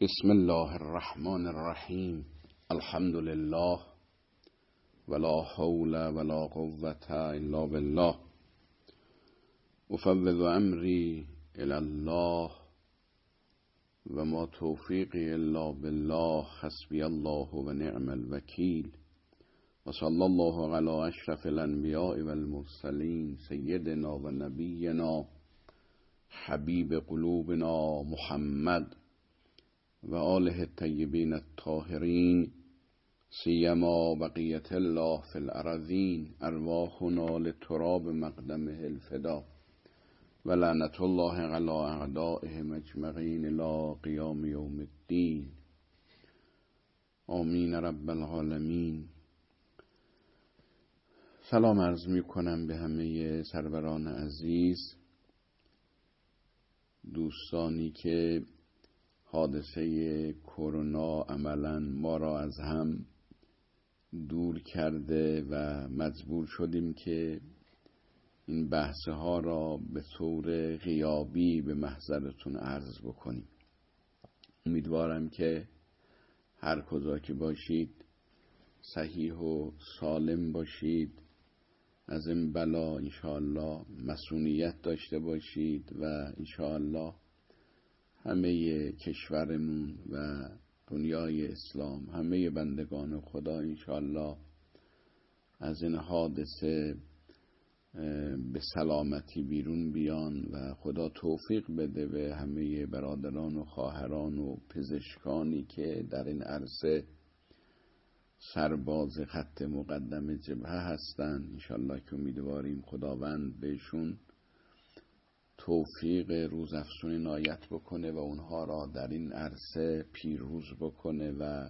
بسم الله الرحمن الرحیم. الحمد لله ولا حول ولا قوة الا بالله. افوض امری الی الله و ما توفیقی الا بالله. حسبی الله و نعم الوکیل. و صلی الله علی اشرف الانبیاء و المرسلین سیدنا و نبینا حبیب قلوبنا محمد و آله الطیبین الطاهرین سیما بقیت الله فی الارضین. ارواحنا لتراب مقدمه الفدا و لعنت الله علی اعدائهم اجمعین الی قیام یوم الدین. آمین رب العالمین. سلام عرض می کنم به همه سروران عزیز، دوستانی که حادثه کرونا عملاً ما را از هم دور کرده و مجبور شدیم که این بحث ها را به طور غیابی به محضرتون عرض بکنیم. امیدوارم که هر کجا که باشید صحیح و سالم باشید، از این بلا انشاءالله مسئولیت داشته باشید و انشاءالله همه کشورمون و دنیای اسلام، همه بندگان خدا انشاءالله از این حادثه به سلامتی بیرون بیان و خدا توفیق بده به همه برادران و خواهران و پزشکانی که در این عرصه سرباز خط مقدم جبهه هستند. انشاءالله که امیدواریم خداوند بهشون توفیق روزافزون عنایت بکنه و اونها را در این عرصه پیروز بکنه و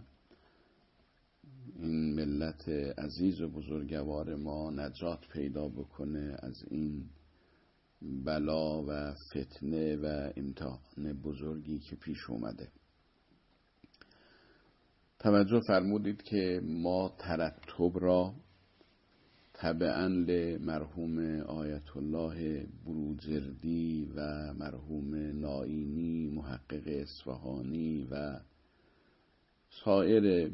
این ملت عزیز و بزرگوار ما نجات پیدا بکنه از این بلا و فتنه و امتحان بزرگی که پیش اومده. توجه فرمودید که ما ترتب را تبعاً لمرحوم آیت الله بروجردی و مرحوم نائینی محقق اصفهانی و سایر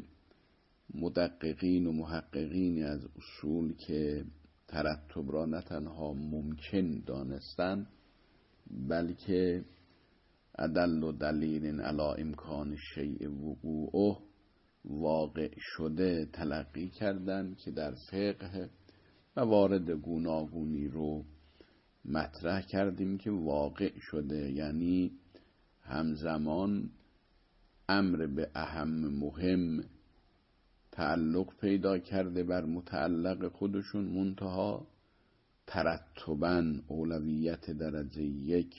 مدققین و محققین از اصول که ترتب را نه تنها ممکن دانستند بلکه ادل و دلیل علی امکان شیء وقوعه واقع شده تلقی کردند که در فقه موارد گوناگونی رو مطرح کردیم که واقع شده، یعنی همزمان امر به اهم مهم تعلق پیدا کرده بر متعلق خودشون، منتها ترتباً اولویت درجه یک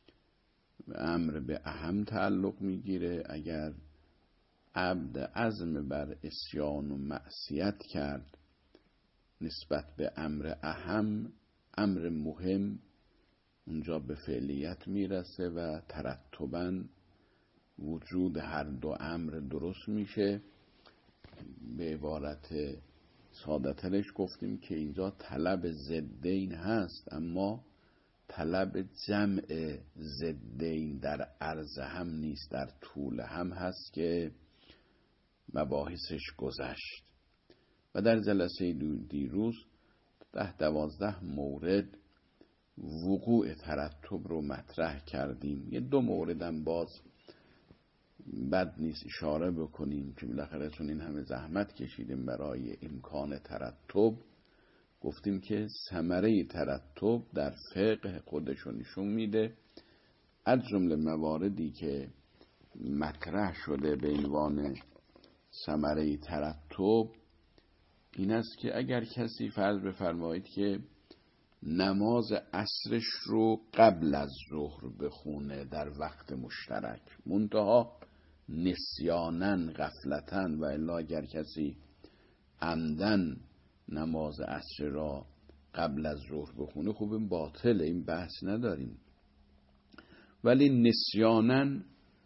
امر به اهم تعلق میگیره. اگر عبد عزم بر عصیان و معصیت کرد نسبت به امر اهم، امر مهم اونجا به فعلیت میرسه و ترتباً وجود هر دو امر درست میشه. به عبارت ساده ترش گفتیم که اینجا طلب ضدین هست، اما طلب جمع ضدین در عرض هم نیست، در طول هم هست که مباحثش گذشت. و در جلسه دیروز 10-12 مورد وقوع ترتب رو مطرح کردیم. یه 2 موردم باز بد نیست اشاره بکنیم که بالاخره چون این همه زحمت کشیدیم برای امکان ترتب. گفتیم که ثمره ترتب در فقه خودشو نشون میده. از جمله مواردی که مطرح شده به عنوان ثمره ترتب این است که اگر کسی فرض بفرمایید که نماز عصرش رو قبل از ظهر بخونه در وقت مشترک، منتها نسیانن غفلتن، و الا اگر کسی عمدن نماز عصر را قبل از ظهر بخونه، خب این باطله، این بحث نداریم. ولی نسیانن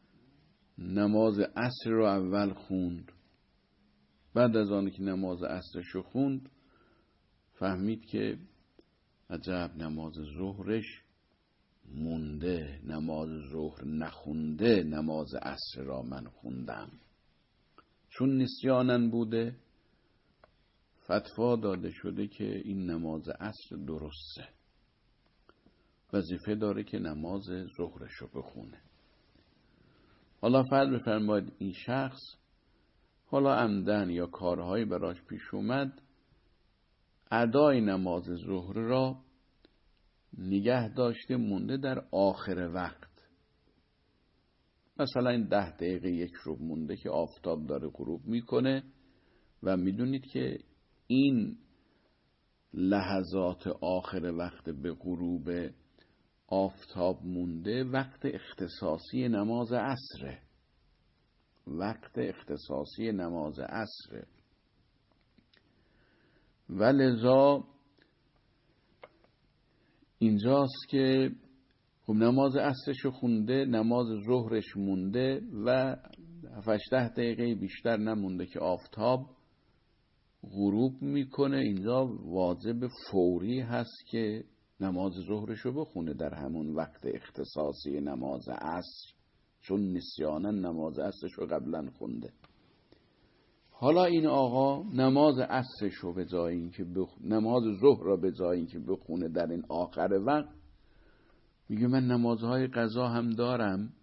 نماز عصر رو اول خوند، بعد از آن که نماز عصرش رو خوند فهمید که عجب نماز ظهرش مونده نماز ظهر نخونده نماز عصر را من خوندم. چون نسیانن بوده فتوا داده شده که این نماز عصر درسته، وظیفه داره که نماز ظهرش رو بخونه. حالا فرض بفرمایید این شخص حالا عمدن یا کارهایی براش پیش اومد ادای نماز ظهر را نگه داشته مونده در آخر وقت. مثلا این 10 دقیقه یک رو مونده که آفتاب داره غروب میکنه و میدونید که این لحظات آخر وقت به غروب آفتاب مونده وقت اختصاصی نماز عصره. وقت اختصاصی نماز عصره و لذا اینجاست که خب نماز عصرش خونده، نماز ظهرش مونده و 7-10 دقیقه بیشتر نمونده که آفتاب غروب میکنه. اینجا واجب فوری هست که نماز ظهرشو بخونه در همون وقت اختصاصی نماز عصر، چون نسیانا نماز عصرشو قبلا خونده. حالا این آقا نماز عصرشو به جای اینکه نماز ظهر را به جای اینکه بخونه در این آخر وقت، میگه من نمازهای قضا هم دارم،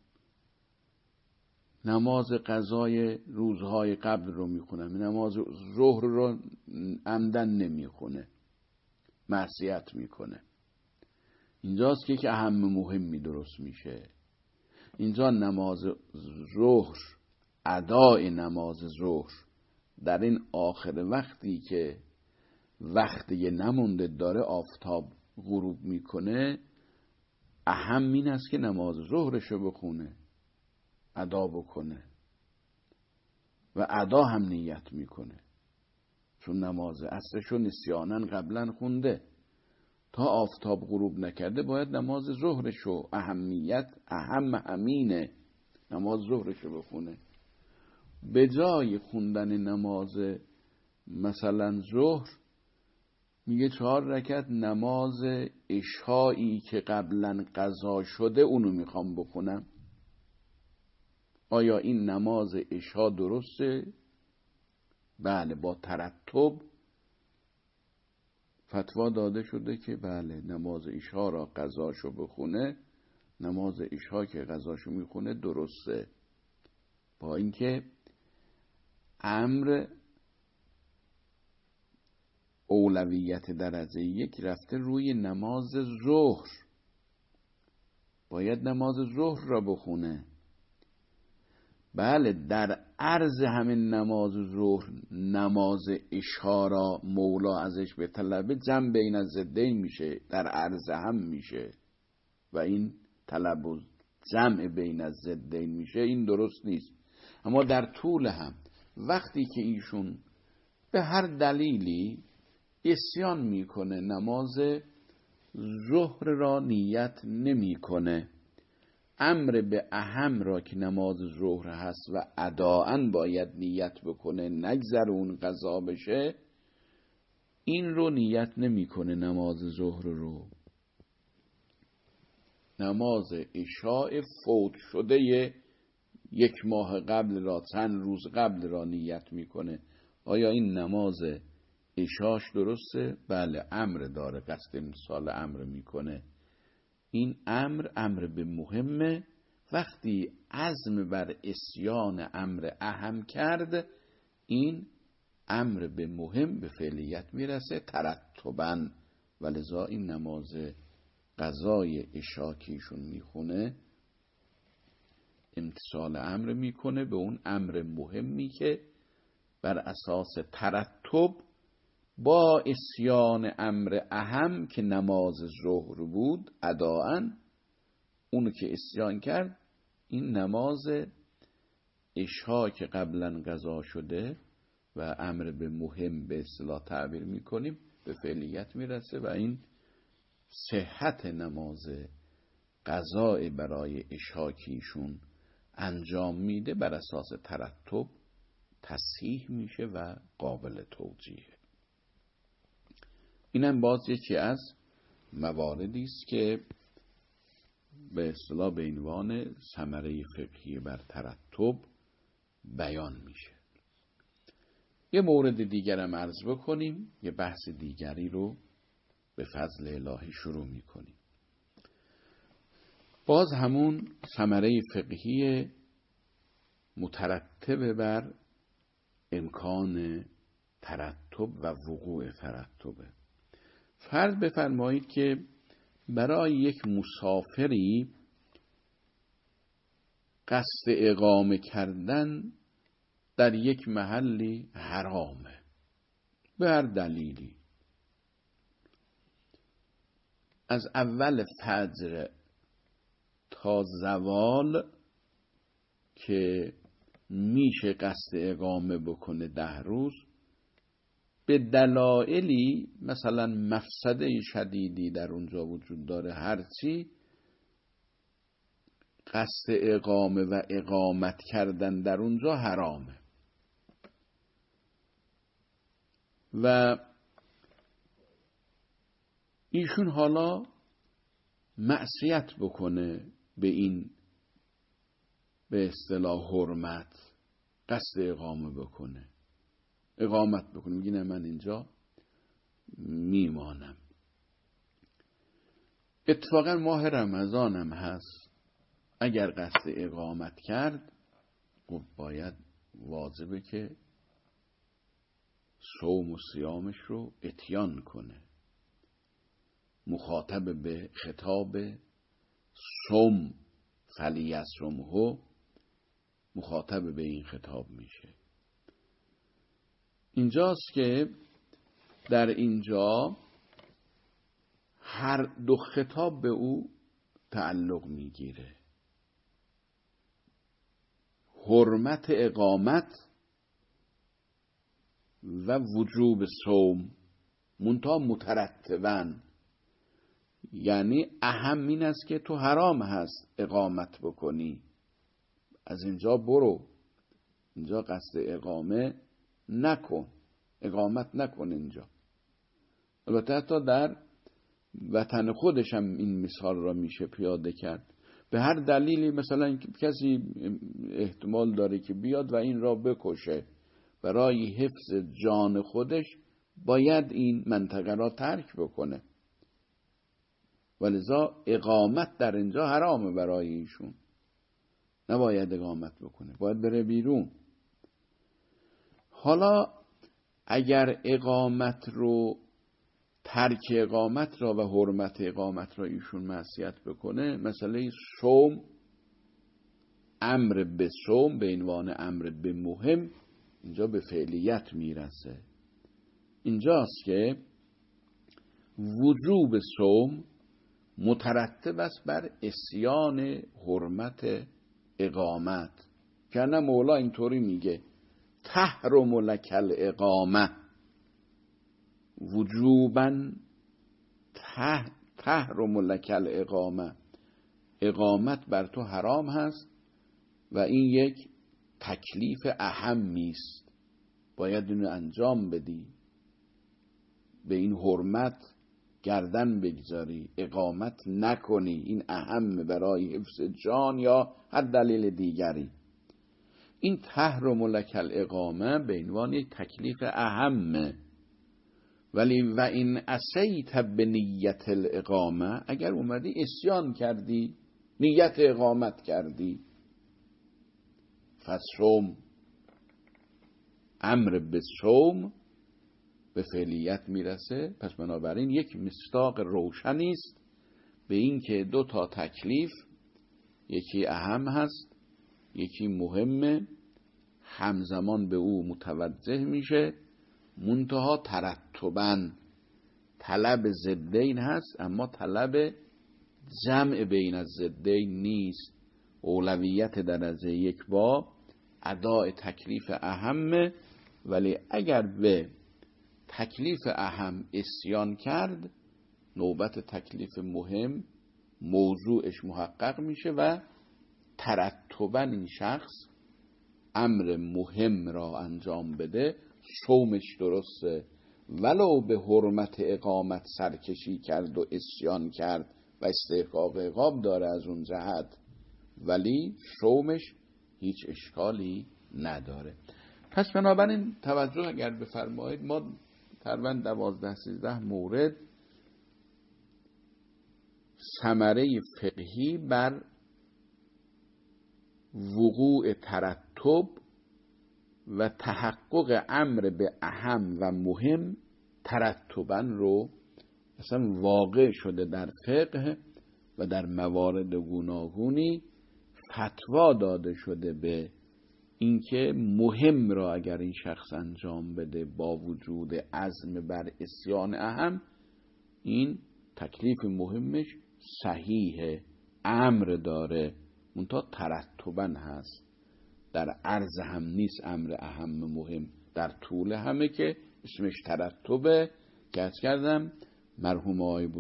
نماز قضای روزهای قبل رو میخونم، نماز ظهر رو عمدن نمیخونه، معصیت میکنه. اینجاست که اهم مهمی درست میشه. اینجا نماز ظهر، ادای نماز ظهر در این آخر وقتی که وقتی نمونده داره آفتاب غروب میکنه، اهم این است که نماز ظهرشو بخونه، ادا بکنه و ادا هم نیت میکنه، چون نماز عصرشو نسیانن قبلا خونده. تا آفتاب غروب نکرده باید نماز ظهرشو اهم همینه نماز ظهرشو بخونه. به جای خوندن نماز مثلا ظهر میگه 4 رکعت نماز عشایی که قبلا قضا شده اونو میخوام بخونم. آیا این نماز عشا درسته؟ بله، با ترتب فتوا داده شده که بله نماز عشا را قضاشو بخونه، نماز عشا که قضاشو میخونه درسته. با اینکه امر اولویت درجه 1 رفته روی نماز ظهر، باید نماز ظهر را بخونه. بله، در عرض همین نماز ظهر نماز عشا را مولا ازش به طلب جمع بین الضدین میشه، در عرض هم میشه و این طلب و جمع بین الضدین میشه، این درست نیست. اما در طول هم وقتی که ایشون به هر دلیلی عصیان میکنه، نماز ظهر را نیت نمیکنه، امر به اهم را که نماز ظهر هست و اداءً باید نیت بکنه، نگذر اون قضا بشه، این رو نیت نمیکنه. نماز ظهر رو، نماز عشاء فوت شده 1 ماه قبل را، چند روز قبل را نیت میکنه. آیا این نماز عشاش درسته؟ بله، امر داره، قصد امتثال امر میکنه. این امر به مهمه. وقتی عزم بر عصیان امر اهم کرد، این امر به مهم به فعلیت میرسه ترتباً. ولذا این نماز قضای عشا که ایشون میخونه امتثال امر میکنه به اون امر مهمی که بر اساس ترتب با عصیان امر اهم که نماز ظهر بود اداءً، اونو که عصیان کرد، این نماز عشا که قبلا قضا شده و امر به مهم به اصطلاح تعبیر میکنیم به فعلیت میرسه و این صحت نماز قضای برای عشا که ایشون انجام میده بر اساس ترتب تصحیح میشه و قابل توجیه. اینم باز یکی از مواردی است که به اصطلاح به عنوان ثمره فقهی بر ترتب بیان میشه. یه مورد دیگرم عرض بکنیم، یه بحث دیگری رو به فضل الهی شروع میکنیم. باز همون ثمره فقهی مترتب بر امکان ترتب و وقوع ترتبه. فرض بفرمایید که برای یک مسافری قصد اقامه کردن در یک محلی حرامه به هر دلیلی. از اول فجر تا زوال که میشه قصد اقامه بکنه 10 روز، به دلایلی مثلا مفسده شدیدی در اونجا وجود داره، هرچی قصد اقامه و اقامت کردن در اونجا حرامه و ایشون حالا معصیت بکنه به این به اصطلاح حرمت، قصد اقامت بکنه میگه نه من اینجا میمانم. اتفاقا ماه رمضان هم هست، اگر قصد اقامت کرد خب باید واجبه که صوم و صیامش رو اتیان کنه. مخاطب به خطاب صوم فلیصمه، مخاطب به این خطاب میشه. اینجاست که در اینجا هر دو خطاب به او تعلق میگیره، حرمت اقامت و وجوب صوم، منتها مترتباً. یعنی اهم این است که تو حرام هست اقامت بکنی، از اینجا برو، اینجا قصد اقامت نکن اینجا. البته حتی در وطن خودش هم این مثال را میشه پیاده کرد. به هر دلیلی مثلا کسی احتمال داره که بیاد و این را بکشه، برای حفظ جان خودش باید این منطقه را ترک بکنه، ولذا اقامت در اینجا حرامه برای ایشون، نباید اقامت بکنه، باید بره بیرون. حالا اگر ترک اقامت را و حرمت اقامت را ایشون معصیت بکنه، مسئله صوم، امر به صوم به عنوان امر به مهم اینجا به فعلیت میرسه. اینجاست که وجوب صوم مترتب است بر عصیان حرمت اقامت. که نه مولا اینطوری میگه تحرم لک الاقامه وجوبا، تحرم لک الاقامه، اقامت بر تو حرام هست و این یک تکلیف اهمی است، باید اینو انجام بدی، به این حرمت گردن بگذاری، اقامت نکنی، این اهم برای حفظ جان یا هر دلیل دیگری. این تحرم لک الاقامه به عنوان یک تکلیف اهمه. ولی و این عصیت بنیت الاقامه، اگر اومدی عصیان کردی، نیت اقامت کردی، فصوم، امر به صوم به فعلیت میرسه. پس بنابراین یک مصداق روشنی است به این که 2 تکلیف، یکی اهم هست یکی مهمه، همزمان به او متوجه میشه، منتها ترتباً طلب ضدین هست، اما طلب جمع بین الضدین نیست. اولویت درجه 1 با اداء تکلیف اهمه، ولی اگر به تکلیف اهم عصیان کرد، نوبت تکلیف مهم موضوعش محقق میشه و ترتباً این شخص امر مهم را انجام بده، صومش درسته، ولو به حرمت اقامت سرکشی کرد و عصیان کرد و استحقاق عقاب داره از اون جهت، ولی صومش هیچ اشکالی نداره. پس بنابراین توجه اگر بفرمایید ما تقریباً 12-13 مورد ثمره فقهی بر وقوع ترتب و تحقق امر به اهم و مهم ترتباً رو اصلا واقع شده در فقه و در موارد گوناگونی فتوا داده شده به اینکه مهم را اگر این شخص انجام بده با وجود عزم بر عصیان اهم، این تکلیف مهمش صحیحه، امر داره، منتها ترتباً هست، در عرض هم نیست امر اهم مهم، در طول همه که اسمش ترتبه. که از کردم مرحوم آقای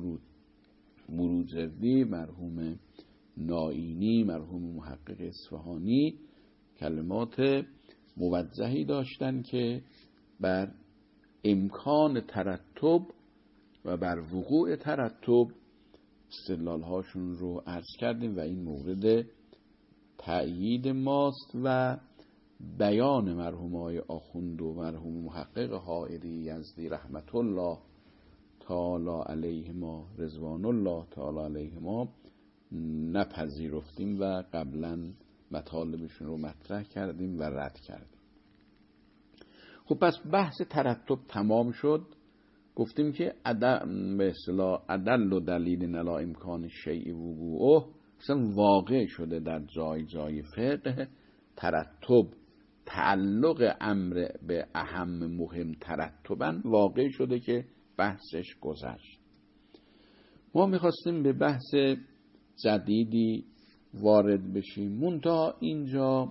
بروجردی، مرحوم نائینی، مرحوم محقق اصفهانی کلمات موجهی داشتن که بر امکان ترتب و بر وقوع ترتب استدلال هاشون رو عرض کردیم و این مورد تأیید ماست و بیان مرحوم آقای آخوند و مرحوم محقق حائری یزدی رحمت الله تعالی علیهما رضوان الله تعالی علیهما نپذیرفتیم و قبلا مطالبشون رو مطرح کردیم و رد کردیم. خب پس بحث ترتب تمام شد. گفتیم که به اصطلاح ادل و دلیل علی امکان شیء وقوعه اصلا واقع شده در جای جای فقه. ترتب تعلق امر به اهم مهم ترتباً واقع شده که بحثش گذشت. ما میخواستیم به بحث جدیدی وارد بشیم، منتها اینجا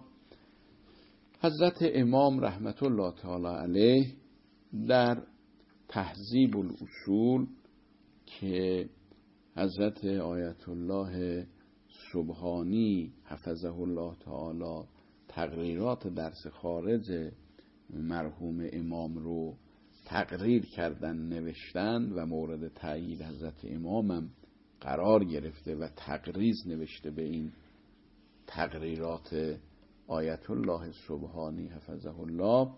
حضرت امام رحمت الله تعالی علیه در تهذیب الاصول که حضرت آیت الله سبحانی حفظه الله تعالی تقریرات درس خارج مرحوم امام رو تقریر کردن نوشتن و مورد تأیید حضرت امامم قرار گرفته و تقریض نوشته به این تقریرات آیت الله سبحانی حفظه الله.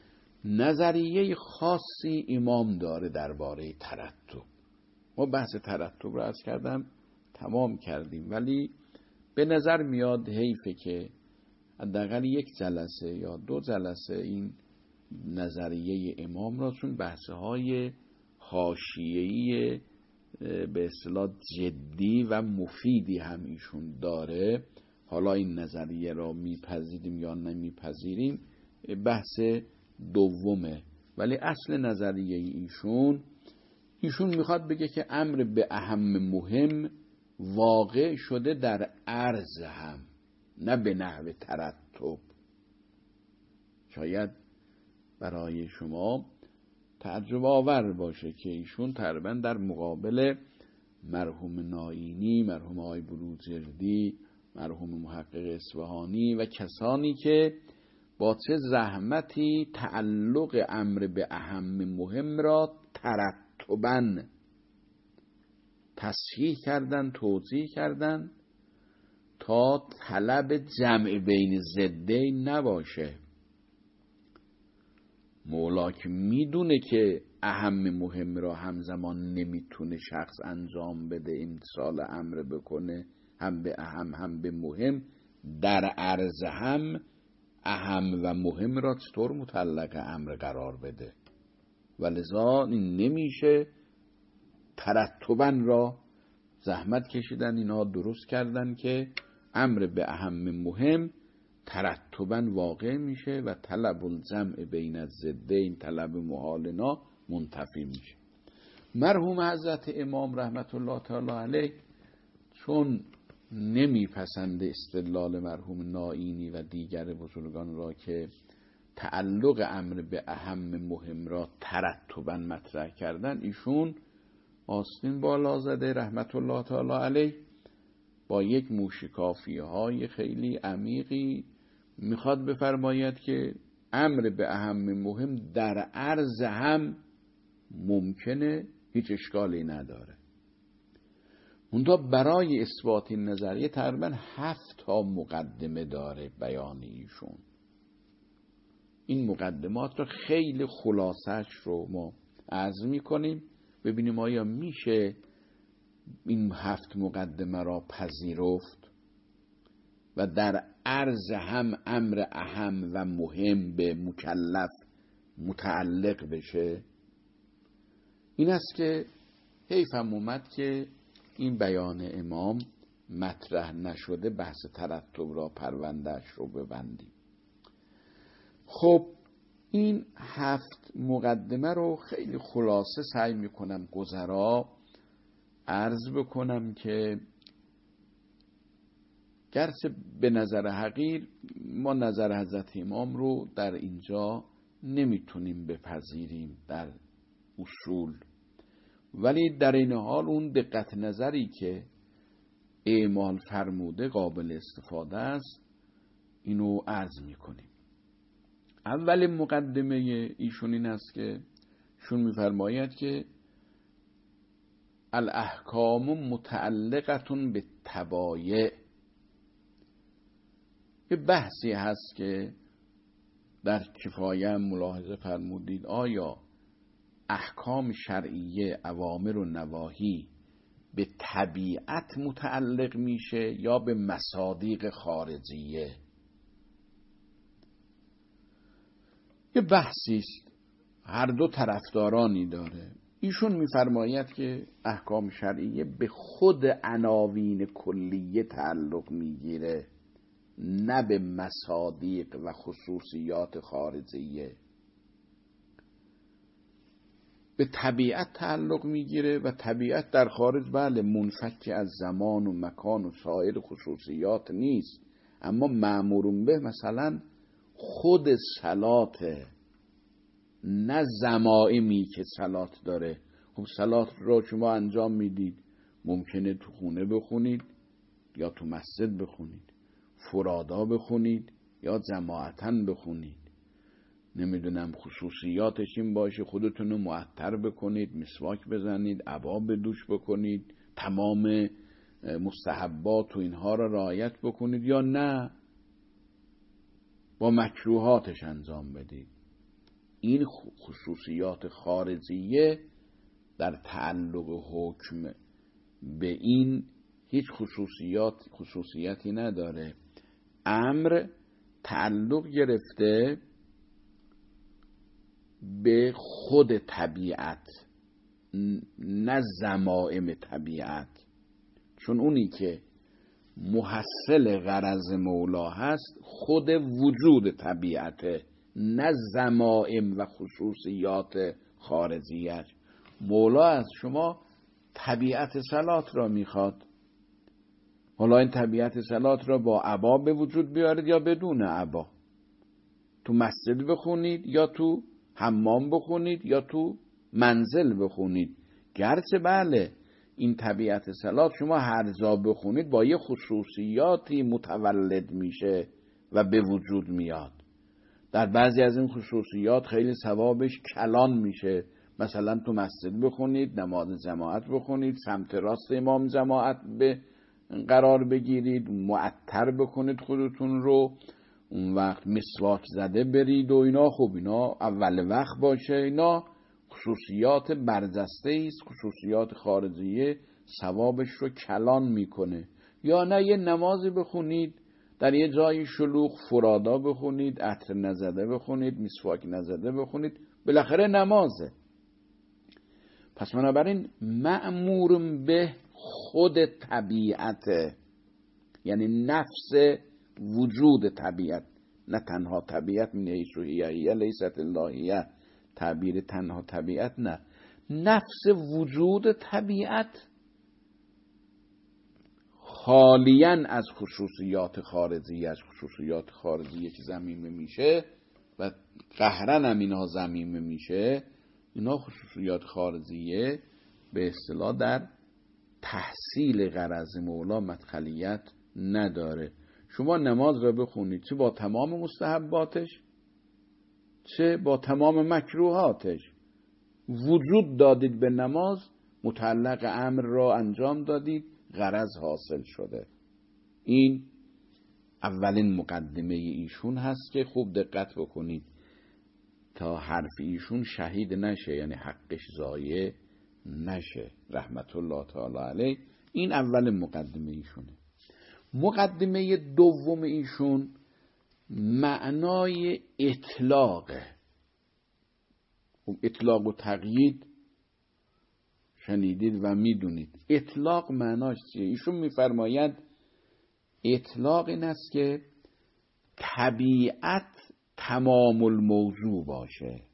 نظریه خاصی امام داره درباره ترتب. ما بحث ترتب رو عرض کردم تمام کردیم، ولی به نظر میاد حیفه که حداقل یک جلسه یا 2 جلسه این نظریه امام را، چون بحث‌های حاشیه‌ای به اصطلاح جدی و مفیدی هم ایشون داره، حالا این نظریه را میپذیریم یا نمیپذیریم بحث دومه، ولی اصل نظریه ایشون میخواد بگه که امر به اهم مهم واقع شده در عرض هم، نه به نحو ترتب. شاید برای شما تعجب آور باشه که ایشون تقریبا در مقابل مرحوم نائینی، مرحوم آقای بروجردی، مرحوم محقق اصفهانی و کسانی که با چه زحمتی تعلق امر به اهم مهم را ترتباً تصحیح کردن، توضیح کردن تا طلب جمع بین ضدین نباشه. مولا که میدونه که اهم مهم را همزمان نمیتونه شخص انجام بده، امتثال امر بکنه، هم به اهم هم به مهم، در عرض هم اهم و مهم را چطور مطلق امر قرار بده، ولذا این نمیشه. ترتباً را زحمت کشیدن اینا درست کردن که امر به اهم مهم ترتباً واقع میشه و طلب الجمع بین الضدین، طلب محالنا منتفی میشه. مرحوم حضرت امام رحمت الله تعالی علیه چون نمیپسند استدلال مرحوم نائینی و دیگر بزرگان را که تعلق امر به اهم مهم را ترتباً مطرح کردن، ایشون آستین بالا زده رحمت الله تعالی علیه، با یک موشکافیه های خیلی عمیقی میخواد بفرماید که امر به اهم مهم در عرض هم ممکنه، هیچ اشکالی نداره. اونجا برای اثبات این نظریه تقریبا 7 مقدمه داره بیان ایشون. این مقدمات رو خیلی خلاصش رو ما عرض میکنیم، ببینیم آیا میشه این 7 مقدمه را پذیرفت و در عرض هم امر اهم و مهم به مکلف متعلق بشه. این است که حیفم اومد که این بیان امام مطرح نشده، بحث ترتب را پروندهش رو ببندیم. خب این 7 مقدمه رو خیلی خلاصه سعی میکنم گذرا عرض بکنم که گرچه به نظر حقیر ما نظر حضرت امام رو در اینجا نمیتونیم بپذیریم در اصول، ولی در این حال اون دقت نظری که اعمال فرموده قابل استفاده است، اینو عرض میکنیم. اول مقدمه ایشون این است که شون میفرماید که الاحکام متعلقتون به تبایع. یه بحثی هست که در کفایه ملاحظه فرمودید، آیا احکام شرعیه، اوامر و نواهی به طبیعت متعلق میشه یا به مصادیق خارجیه؟ یه بحثی است، هر دو طرفدارانی داره. ایشون میفرماید که احکام شرعیه به خود عناوین کلیه تعلق میگیره، نه به مصادیق و خصوصیات خارجیه. به طبیعت تعلق میگیره و طبیعت در خارج بله منفک از زمان و مکان و سایر خصوصیات نیست، اما مأمورون به مثلا خود صلاته، نه زمائمی که صلات داره. خب صلات را شما انجام میدید، ممکنه تو خونه بخونید یا تو مسجد بخونید، فرادا بخونید یا جماعتاً بخونید. نمیدونم خصوصیاتش این باشه خودتون رو معطر بکنید، مسواک بزنید، عبا به دوش بکنید، تمام مستحبات و اینها را رعایت بکنید، یا نه با مکروهاتش انجام بدید. این خصوصیات خارجیه در تعلق حکم به این هیچ خصوصیتی نداره. امر تعلق گرفته به خود طبیعت، نه زمائم طبیعت، چون اونی که محصل غرض مولا هست خود وجود طبیعته، نه زمائم و خصوصیات خارجیت. مولا از شما طبیعت صلات را میخواد. حالا این طبیعت صلات را با عبا به وجود بیارید یا بدون عبا، تو مسجد بخونید یا تو حمام بخونید یا تو منزل بخونید. گرچه بله این طبیعت صلات شما هر جا بخونید با یه خصوصیاتی متولد میشه و به وجود میاد. در بعضی از این خصوصیات خیلی ثوابش کلان میشه. مثلا تو مسجد بخونید، نماز جماعت بخونید، سمت راست امام جماعت به قرار بگیرید، معطر بکنید خودتون رو، اون وقت مسواک زده برید و اینا. خب اینا اول وقت باشه، اینا خصوصیات برجسته است، خصوصیات خارجیه ثوابش رو کلان میکنه. یا نه یه نمازی بخونید در یه جای شلوغ، فرادا بخونید، عطر نزده بخونید، مسواک نزده بخونید، بالاخره نمازه. پس بنابراین مأمور به خود طبیعته، یعنی نفس وجود طبیعت، نه تنها طبیعت من حیث هی لیست اللهیه، تعبیر تنها طبیعت نه، نفس وجود طبیعت خالیاً از خصوصیات خارجی، از خصوصیات خارجی که ضمیمه میشه و قهرن هم اینها ضمیمه میشه، اینا خصوصیات خارجیه به اصطلاح در تحصیل غرض مولا مدخلیت نداره. شما نماز را بخونید چه با تمام مستحباتش چه با تمام مکروهاتش، وجود دادید به نماز، متعلق امر را انجام دادید، غرض حاصل شده. این اولین مقدمه ایشون هست که خوب دقت بکنید تا حرف ایشون شهید نشه، یعنی حقش ضایع نشه رحمت الله تعالی علیه. این اول مقدمه ایشونه. مقدمه دوم ایشون معنای اطلاقه. اطلاق و تقیید شنیدید و میدونید. اطلاق معناش چیه؟ ایشون میفرماید اطلاق این است که طبیعت تمام الموضوع باشه.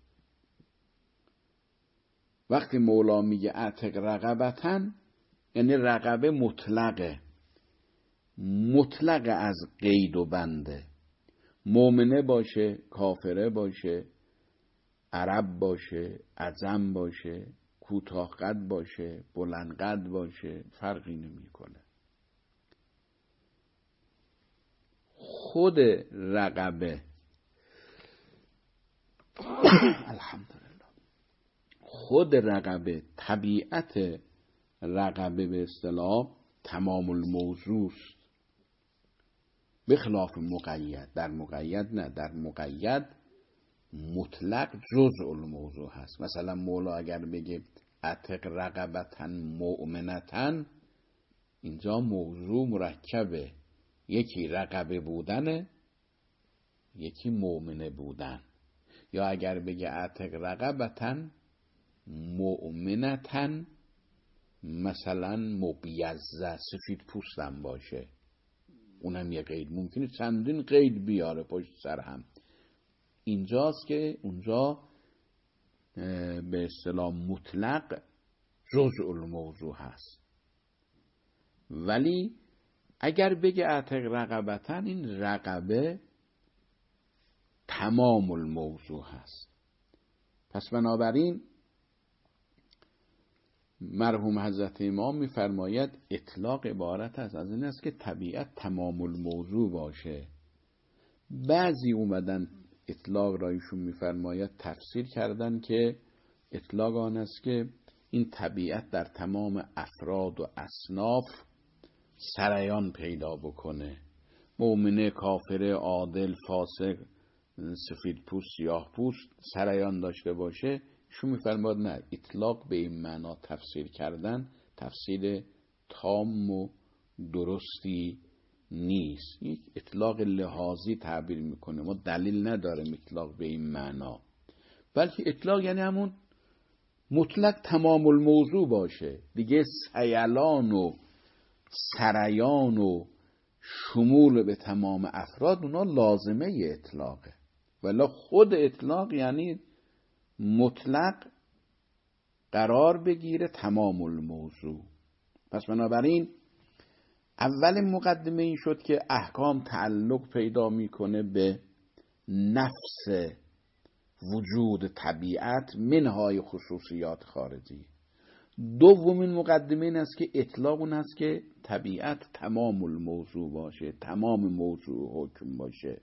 وقتی مولا میگه اعتق رقبتن، یعنی رقبه مطلقه، مطلق از قید و بنده. مؤمنه باشه، کافره باشه، عرب باشه، عجم باشه، کوتاه قد باشه، بلند قد باشه، فرقی نمیکنه. خود رقبه الحمدلله، خود رقبه، طبیعت رقبه به اصطلاح تمام الموضوع است، به خلاف مقید. در مقید نه، در مقید مطلق جزء الموضوع هست. مثلا مولا اگر بگه اعتق رقبتن مؤمنتن، اینجا موضوع مرکبه، یکی رقبه بودنه، یکی مؤمنه بودن. یا اگر بگه اعتق رقبتن مؤمنتن، مثلا مبیضه، سفید پوستم باشه، اونم یه قید. ممکنه چندین قید بیاره پشت سر هم. اینجاست که اونجا به اصطلاح مطلق جزء الموضوع هست. ولی اگر بگه اعتق رقبتن، این رقبه تمام الموضوع هست. پس بنابراین مرحوم حضرت امام میفرماید اطلاق عبارت از این است که طبیعت تمام الموضوع باشه. بعضی اومدن اطلاق را ایشون میفرماید تفسیر کردن که اطلاق آن است که این طبیعت در تمام افراد و اصناف سریان پیدا بکنه. مؤمنه، کافره، عادل، فاسق، سفید پوست، سیاه پوست سریان داشته باشه. ایشون میفرماید نه، اطلاق به این معنا تفسیر کردن تفسیر تام و درستی نیست. یک اطلاق لحاظی تعبیر میکنه، ما دلیل نداریم اطلاق به این معنا. بلکه اطلاق یعنی همون مطلق تمام الموضوع باشه دیگه. سیلان و سریان و شمول به تمام افراد اونا لازمه اطلاقه. ولی خود اطلاق یعنی مطلق قرار بگیره تمام الموضوع. پس بنابراین اول مقدمه این شد که احکام تعلق پیدا میکنه به نفس وجود طبیعت منهای خصوصیات خارجی. دومین مقدمه این است که اطلاق اون است که طبیعت تمام الموضوع باشه، تمام موضوع حکم باشه.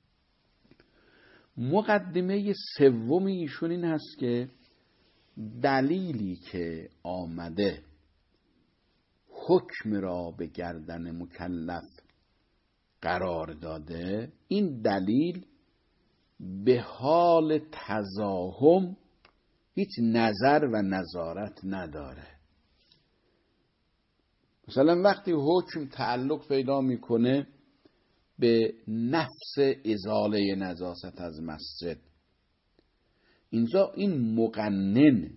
مقدمه سوم ایشون این هست که دلیلی که آمده حکم را به گردن مکلف قرار داده، این دلیل به حال تزاحم هیچ نظر و نظارت نداره. مثلا وقتی حکم تعلق پیدا میکنه به نفس ازاله نجاست از مسجد، اینجا این مقنن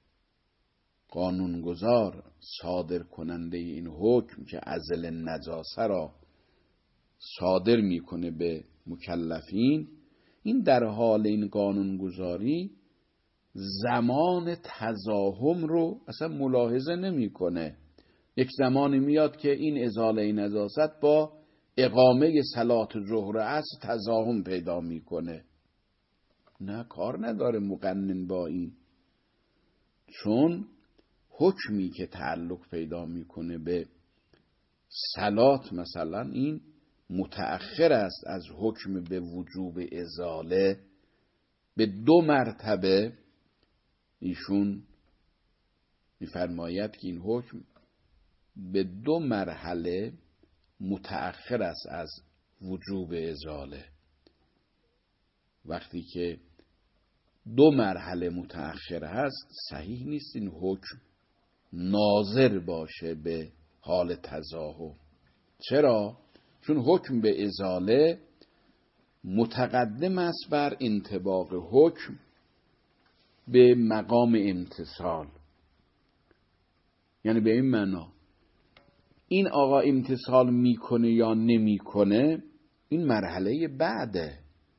قانونگذار صادر کننده این حکم که ازل نجاسه را صادر میکنه به مکلفین، این در حال این قانونگذاری زمان تزاحم رو اصلا ملاحظه نمیکنه. یک زمانی میاد که این ازاله نجاست با اقامه صلات ظهر عصر تزاحم پیدا میکنه. نه، کار نداره مقنن با این، چون حکمی که تعلق پیدا میکنه به صلات مثلا این متأخر است از حکم به وجوب ازاله به 2 مرتبه. ایشون میفرماید که این حکم به 2 مرحله متأخر است از وجوب ازاله. وقتی که 2 مرحله متأخر هست صحیح نیست این حکم ناظر باشه به حال تزاحم. چرا؟ چون حکم به ازاله متقدم است بر انطباق حکم به مقام امتثال. یعنی به این معنا این آقا امتثال میکنه یا نمیکنه این مرحله بعده.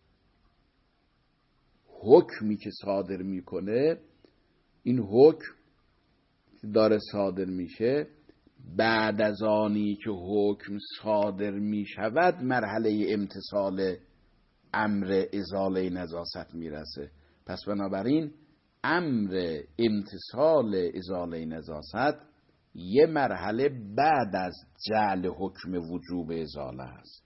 حکمی که صادر میکنه، این حکم داره صادر میشه، بعد از آنی که حکم صادر میشود مرحله امتثال امر ازاله نجاست میرسه. پس بنابراین امر امتثال ازاله نجاست یه مرحله بعد از جعل حکم وجوب ازاله است.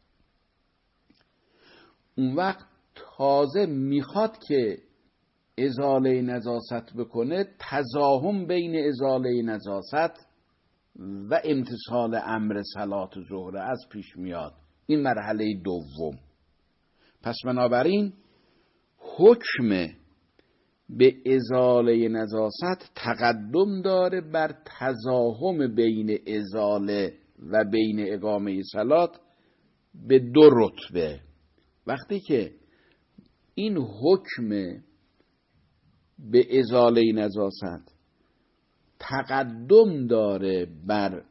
اون وقت تازه میخواد که ازاله نجاست بکنه، تزاحم بین ازاله نجاست و امتثال امر صلات ظهر از پیش میاد. این مرحله دوم. پس بنابراین حکم به ازاله نجاست تقدم داره بر تزاحم بین ازاله و بین اقامه صلات به 2 رتبه. وقتی که این حکم به ازاله نجاست تقدم داره بر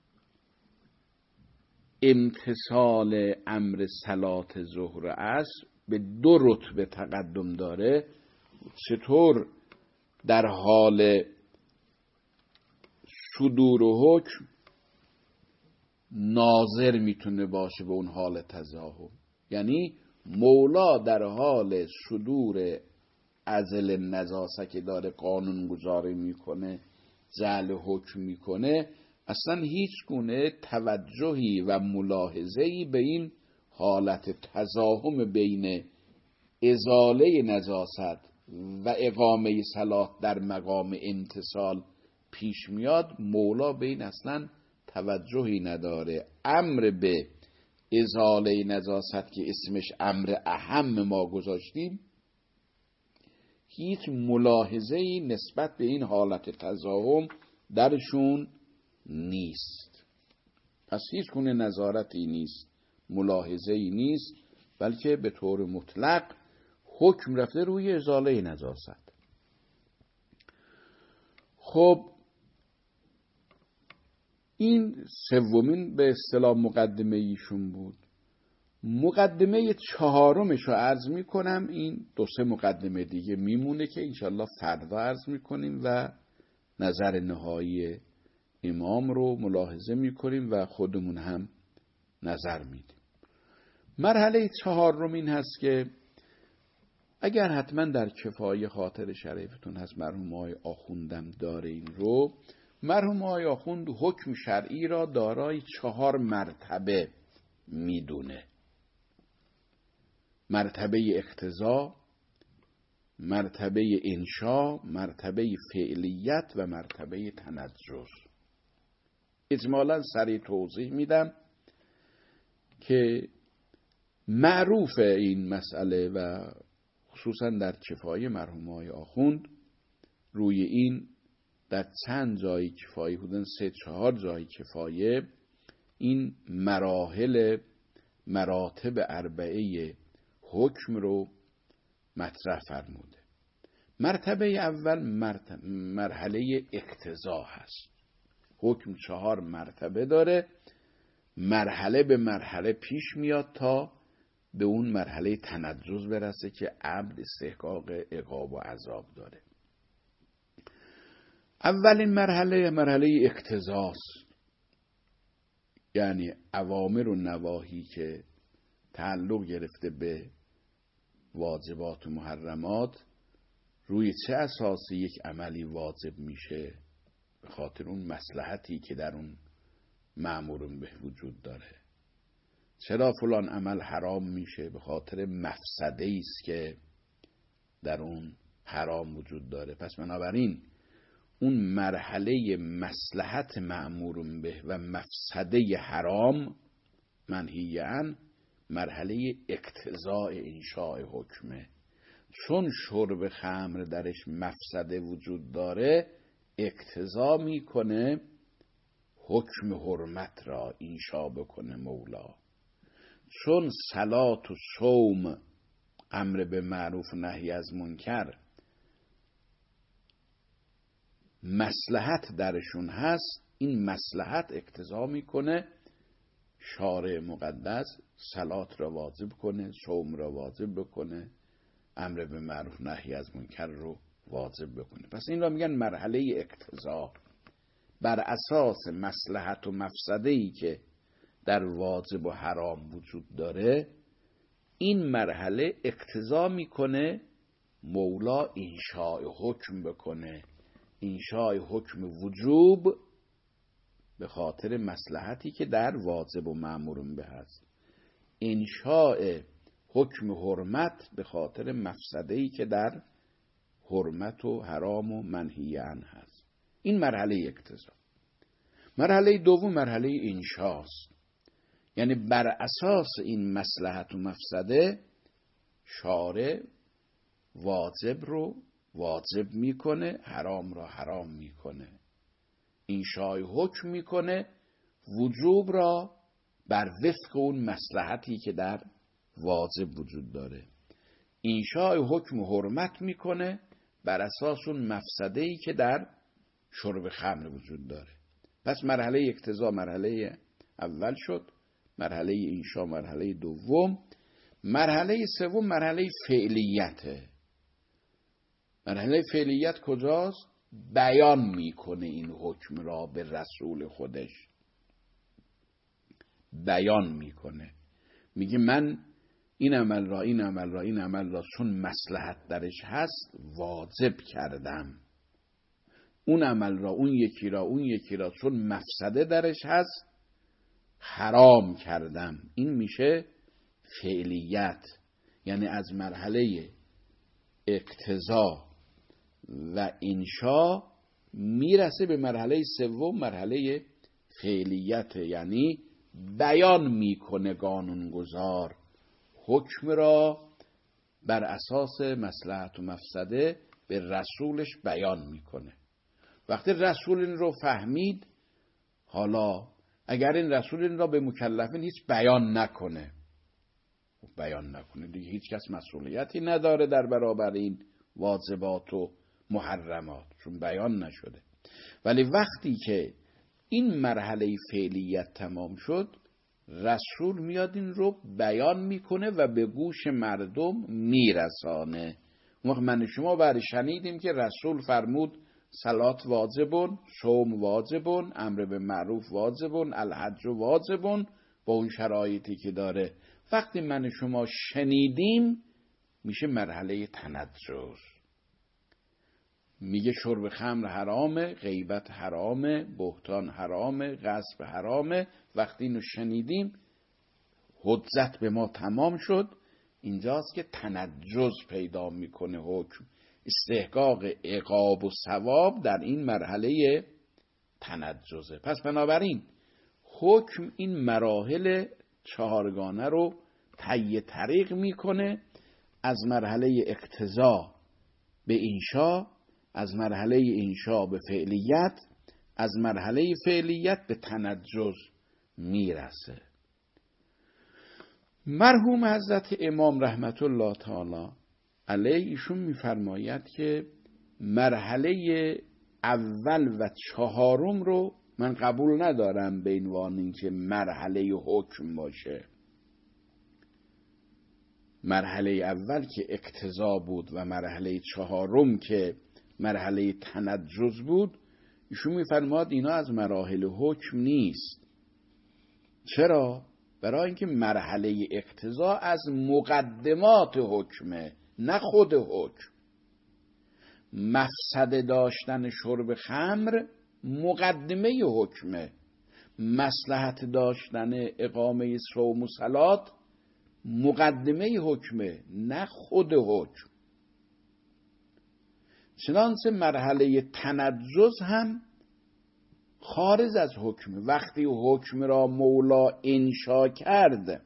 امتثال امر صلات ظهر عصر، به 2 رتبه تقدم داره. چطور در حال صدور حکم ناظر میتونه باشه به اون حال تزاحم؟ یعنی مولا در حال صدور عزل نجاست که داره قانون گذاری میکنه، جعل حکم میکنه، اصلا هیچ گونه توجهی و ملاحظه‌ای به این حالت تزاحم بین ازاله نجاست و اقامه صلات در مقام امتثال پیش میاد، مولا به این اصلا توجهی نداره. امر به ازاله نجاست که اسمش امر اهم ما گذاشتیم، هیچ ملاحظه‌ای نسبت به این حالت تزاحم درشون نیست. پس هیچ گونه نظارتی نیست، ملاحظه‌ای نیست، بلکه به طور مطلق حکم رفته روی ازاله نجاست. خب این سومین به اصطلاح مقدمه ایشون بود. مقدمه 4مش رو عرض میکنم. این 2-3 مقدمه دیگه میمونه که انشالله فردا عرض میکنیم و نظر نهایی امام رو ملاحظه میکنیم و خودمون هم نظر میدیم. مرحله 4 این هست که اگر حتما در کفایه خاطر شریفتون هست، مرحوم آقای آخوندم داره این رو. مرحوم آقای آخوند حکم شرعی را دارای 4 مرتبه میدونه: مرتبه اقتضا، مرتبه انشا، مرتبه فعلیت و مرتبه تنجز. اجمالا سریع توضیح میدم که معروف این مسئله و خصوصا در کفایه مرحوم آقای آخوند روی این در چند جای کفایه بودن، 3-4 جای کفایه این مراتب 4 حکم رو مطرح فرموده. مرتبه اول مرحله اقتضا هست. حکم 4 مرتبه داره، مرحله به مرحله پیش میاد تا به اون مرحله تنجز برسه که عبد استحقاق عقاب و عذاب داره. اولین مرحله اقتضاست، یعنی اوامر و نواهی که تعلق گرفته به واجبات و محرمات روی چه اساسی یک عملی واجب میشه، به خاطر اون مصلحتی که در اون مأمورون به وجود داره. چرا فلان عمل حرام میشه؟ به خاطر مفسده‌ای است که در اون حرام وجود داره. پس بنابراین اون مرحله مصلحت مأمور به و مفسده حرام منهی عنه مرحله اقتضاء انشاء حکمه. چون شرب خمر درش مفسده وجود داره، اقتضا میکنه حکم حرمت را انشا بکنه مولا. چون صلات و صوم امر به معروف و نهی از منکر مصلحت درشون هست، این مصلحت اقتضا میکنه شارع مقدس صلات را واجب کنه، صوم را واجب بکنه، امر به معروف نهی از منکر رو واجب بکنه. پس این را میگن مرحله اقتضا. بر اساس مصلحت و مفسده‌ای که در واجب و حرام وجود داره، این مرحله اقتضا میکنه مولا انشاء حکم بکنه. انشاء حکم وجوب به خاطر مصلحتی که در واجب و مأمور به هست، انشاء حکم حرمت به خاطر مفسده‌ای که در حرمت و حرام و منهی عنه هست. این مرحله اقتضا. مرحله دوم مرحله انشاست، یعنی بر اساس این مصلحت و مفسده شارع واجب رو واجب میکنه، حرام را حرام میکنه، انشاء حکم میکنه، وجوب را بر وفق اون مصلحتی که در واجب وجود داره، انشاء حکم حرمت میکنه بر اساس اون مفسده‌ای که در شرب خمر وجود داره. پس مرحله اقتضا مرحله اول شد، مرحله انشاء مرحله دوم. مرحله سوم مرحله فعلیته. مرحله فعلیت کجاست؟ بیان میکنه این حکم را به رسول خودش، بیان میکنه، میگه من این عمل را چون مصلحت درش هست واجب کردم، اون عمل را اون یکی را چون مفسده درش هست حرام کردم. این میشه فعلیت. یعنی از مرحله اقتضا و انشا میرسه به مرحله سوم، مرحله فعلیت، یعنی بیان میکنه قانونگذار حکم را بر اساس مصلحت و مفسده به رسولش بیان میکنه. وقتی رسول این رو فهمید، حالا اگر این رسول این را به مکلفین هیچ بیان نکنه دیگه هیچ کس مسئولیتی نداره در برابر این واجبات و محرمات، چون بیان نشده. ولی وقتی که این مرحله فعلیت تمام شد، رسول میاد این رو بیان میکنه و به گوش مردم میرسانه. اون وقت من شما بعد شنیدیم که رسول فرمود صلات واجبون، صوم واجبون، امر به معروف واجبون، الحج واجبون، با اون شرایطی که داره. وقتی من شما شنیدیم میشه مرحله تنجس. میگه شرب خمر حرامه، غیبت حرامه، بهتان حرامه، غصب حرامه. وقتی اینو شنیدیم حجت به ما تمام شد. اینجاست که تنجس پیدا میکنه حکم، استحقاق عقاب و ثواب در این مرحله تنجسه. پس بنابراین حکم این مراحل چهارگانه رو طی طریق میکنه، از مرحله اقتضا به انشا، از مرحله انشا به فعلیت، از مرحله فعلیت به تنجس میرسه. مرحوم حضرت امام رحمت الله تعالی علیه ایشون میفرماید که مرحله اول و چهارم رو من قبول ندارم به عنوان اینکه مرحله حکم باشه. مرحله اول که اقتضا بود و مرحله چهارم که مرحله تنجس بود، ایشون میفرماد اینا از مراحل حکم نیست. چرا؟ برای اینکه مرحله اقتضا از مقدمات حکمه، نه خود حکم. مفسده داشتن شرب خمر مقدمه حکمه، مصلحت داشتن اقامه صوم و صلات مقدمه حکمه، نه خود حکم. چنانچه مرحله تنجز هم خارج از حکم، وقتی حکم را مولا انشا کرد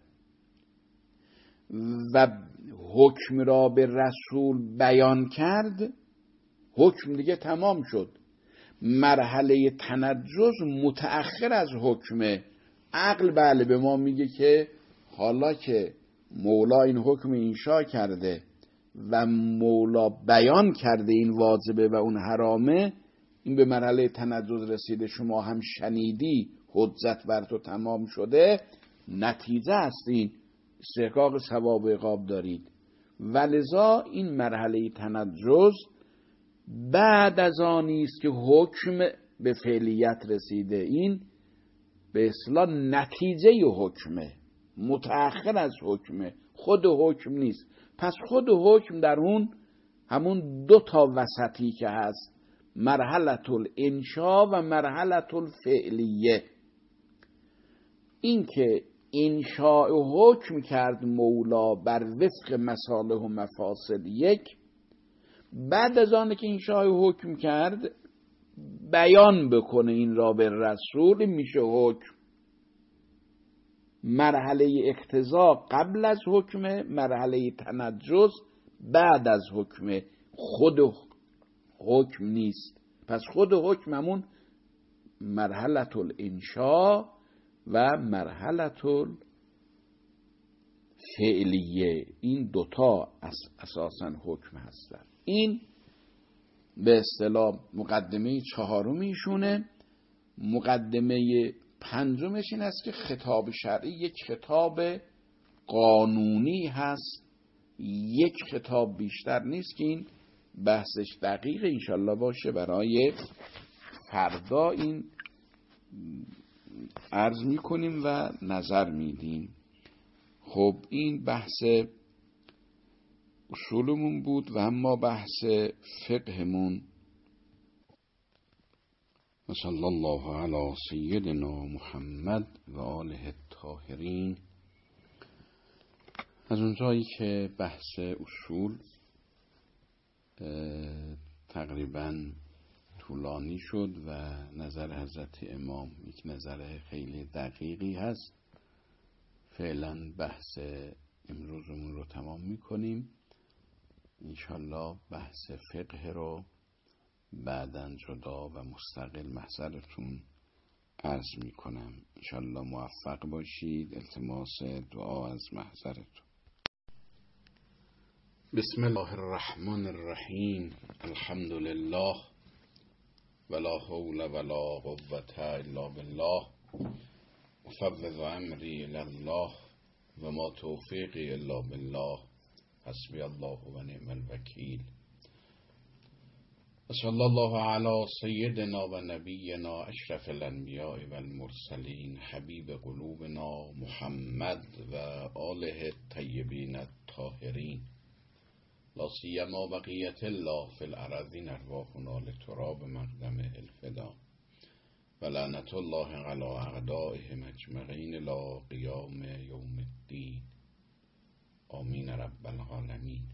و حکم را به رسول بیان کرد، حکم دیگه تمام شد. مرحله تنجز متأخر از حکمه. عقل بله به ما میگه که حالا که مولا این حکم انشا کرده و مولا بیان کرده این واجبه و اون حرامه، این به مرحله تنجز رسیده، شما هم شنیدی، حجت بر تو تمام شده، نتیجه است، این استحقاق ثواب و عقاب دارید. ولذا این مرحله تنجز بعد از آنی است که حکم به فعلیت رسیده. این به اصطلاح نتیجه حکمه، متأخر از حکمه، خود حکم نیست. پس خود حکم در اون همون دو تا وسطی که هست، مرحله الانشا و مرحله الفعلیه. این که انشاء حکم کرد مولا بر وفق مصالح و مفاسد یک، بعد از آن که انشاء حکم کرد بیان بکنه این را به رسول، میشه حکم. مرحله اقتضا قبل از حکم، مرحله تنجز بعد از حکم، خود حکم نیست. پس خود حکم همون مرحله الانشاء و مرحله الفعلیه، این دوتا اساساً حکم هستند. این به اصطلاح مقدمه چهارم ایشونه. مقدمه پنجمش این است که خطاب شرعی یک خطاب قانونی هست، یک خطاب بیشتر نیست، که این بحثش دقیق انشالله باشه برای فردا. این عرض میکنیم و نظر میدیم. خب این بحث اصولمون بود و اما بحث فقهمون. صلی الله علی سیدنا محمد و آله الطاهرین. از اونجایی که بحث اصول تقریبا طولانی شد و نظر حضرت امام یک نظر خیلی دقیقی هست، فعلا بحث امروزمون رو تمام میکنیم. انشالله بحث فقه رو بعداً جدا و مستقل محضرتون عرض میکنم. انشالله موفق باشید. التماس دعا از محضرتون. بسم الله الرحمن الرحیم. الحمد لله ولا حول ولا قوة الا بالله. مفوض امری الی الله و ما توفیقی الا بالله. حسبی الله و نعم الوکیل. صلی الله علی سیدنا و نبینا اشرف الانبیاء و المرسلین حبیب قلوبنا محمد و آله الطیبین الطاهرین. لا سیما بقیت الله فی الارضین ارواحنا لتراب مقدم الفدا و لعنت الله علی اعدائهم اجمعین الی قیام یوم الدین. آمین رب العالمین.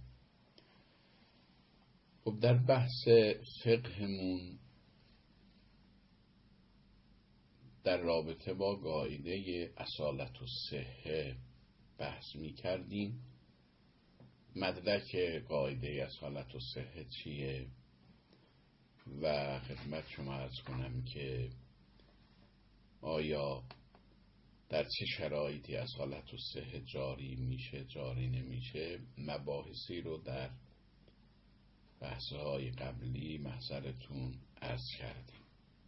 خب در بحث فقهمون در رابطه با قاعده اصالت الصحه بحث می کردیم. مدرک قاعده اصالت الصحه چیه و خدمت شما عرض کنم که آیا در چه شرایطی اصالت الصحه جاری میشه، جاری نمیشه. مباحثی رو در بحث‌های قبلی محضرتون عرض کردیم.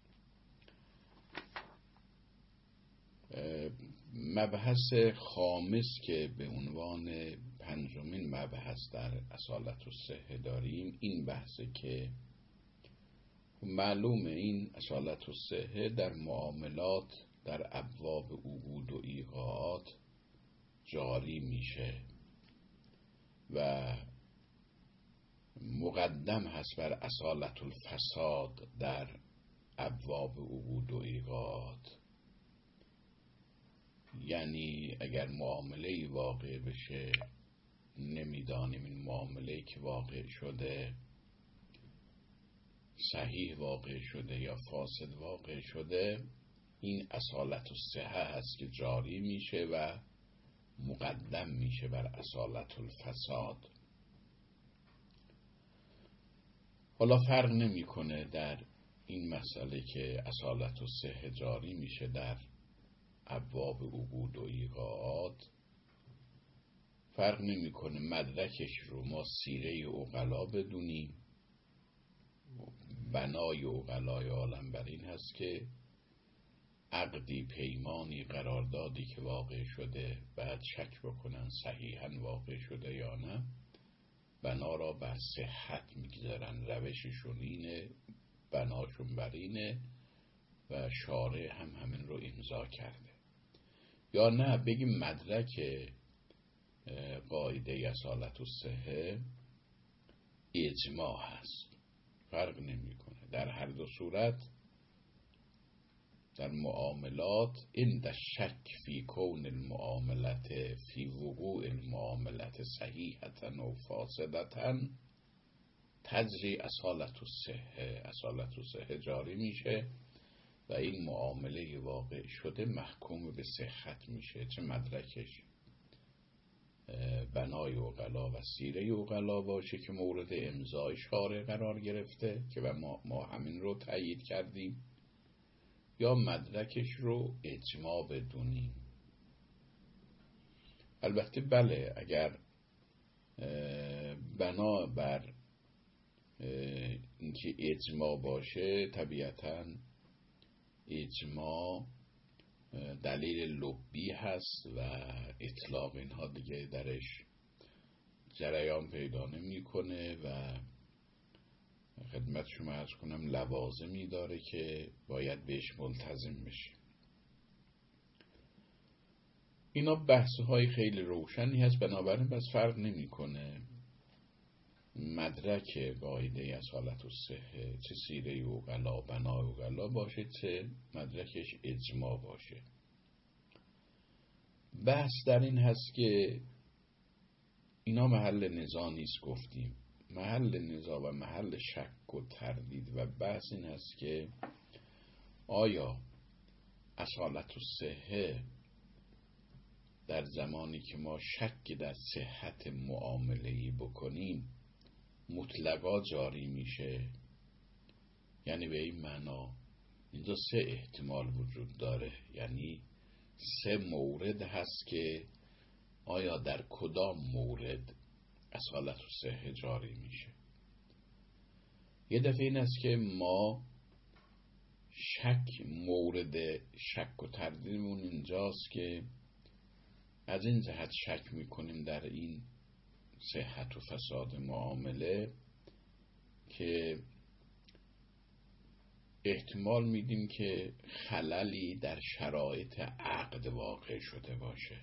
مبحث خامس که به عنوان پنجمین مبحث در اصالت الصحه داریم، این بحثه که معلومه این اصالت الصحه در معاملات در ابواب عقود و ایقاعات جاری میشه و مقدم هست بر اصالت الفساد در ابواب عقود و ایقاعات. یعنی اگر معامله‌ای واقع بشه، نمیدانیم این معامله‌ای که واقع شده صحیح واقع شده یا فاسد واقع شده، این اصالت الصحه هست که جاری میشه و مقدم میشه بر اصالت الفساد. حالا فرق نمیکنه در این مسئله که اصالت الصحه جاری میشه در ابواب عقود و ایقاعات، فرق نمیکنه مدرکش رو ما سیره عقلا بدونیم. بنای عقلای عالم بر این هست که عقدی، پیمانی، قراردادی که واقع شده بعد شک بکنن صحیحاً واقع شده یا نه، بنا را بر صحت میگذارن. روششون اینه، بناشون بر اینه و شارع هم همین رو امضا کرده. یا نه بگیم مدرک قاعده اصالت الصحه اجماع هست، فرق نمیکنه. در هر دو صورت در معاملات عند شک فی کون المعاملت فی وقوع المعاملت صحیحة و فاسدة تجری اصالت الصحه، اصالت الصحه جاری میشه و این معامله واقع شده محکوم به صحت میشه، چه مدرکش بنای عقلا و سیره عقلا باشه که مورد امضای شارع قرار گرفته که ما همین رو تایید کردیم، یا مدرکش رو اجماع بدونیم. البته بله، اگر بنا بر اینکه اجماع باشه، طبیعتاً اجماع دلیل لبی هست و اطلاق اینها دیگه درش جریان پیدا نمی کنه و خدمت شما عرض کنم لوازمی داره که باید بهش ملتزم بشه. اینا بحث‌های خیلی روشنی هست، بنابراین بس فرق نمی کنه مدرک قاعده اصالت الصحه چه سیره عقلا، بنای عقلا باشه، چه مدرکش اجماع باشه. بحث در این هست که اینا محل نزاع نیست، گفتیم محل نزاع و محل شک و تردید و بحث این هست که آیا اصالت الصحه در زمانی که ما شک در صحت معامله‌ای بکنیم مطلقا جاری میشه؟ یعنی به این معنا اینجا سه احتمال وجود داره، یعنی سه مورد هست که آیا در کدام مورد اصالت الصحه جاری میشه. یه دفعه این است که ما مورد شک و تردیدمون اینجاست که از این جهت شک میکنیم در این صحت و فساد معامله که احتمال میدیم که خللی در شرایط عقد واقع شده باشه،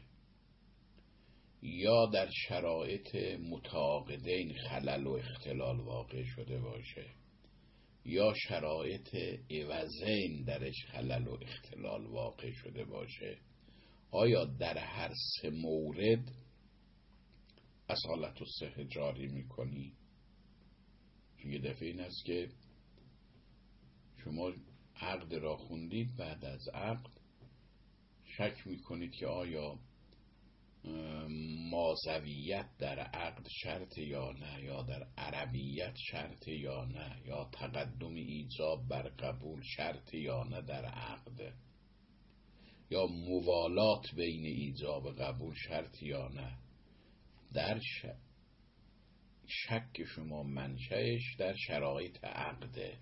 یا در شرایط متعاقدین خلل و اختلال واقع شده باشه، یا شرایط عوضین درش خلل و اختلال واقع شده باشه. آیا در هر سه مورد اصالت الصحه جاری میکنی؟ چون یه دفعه این است که شما عقد را خوندید، بعد از عقد شک میکنید که آیا مازویت در عقد شرط یا نه، یا در عربیت شرط یا نه، یا تقدم ایجاب بر قبول شرط یا نه در عقد، یا موالات بین ایجاب و قبول شرط یا نه. در شک شما منشأش در شرایط عقده،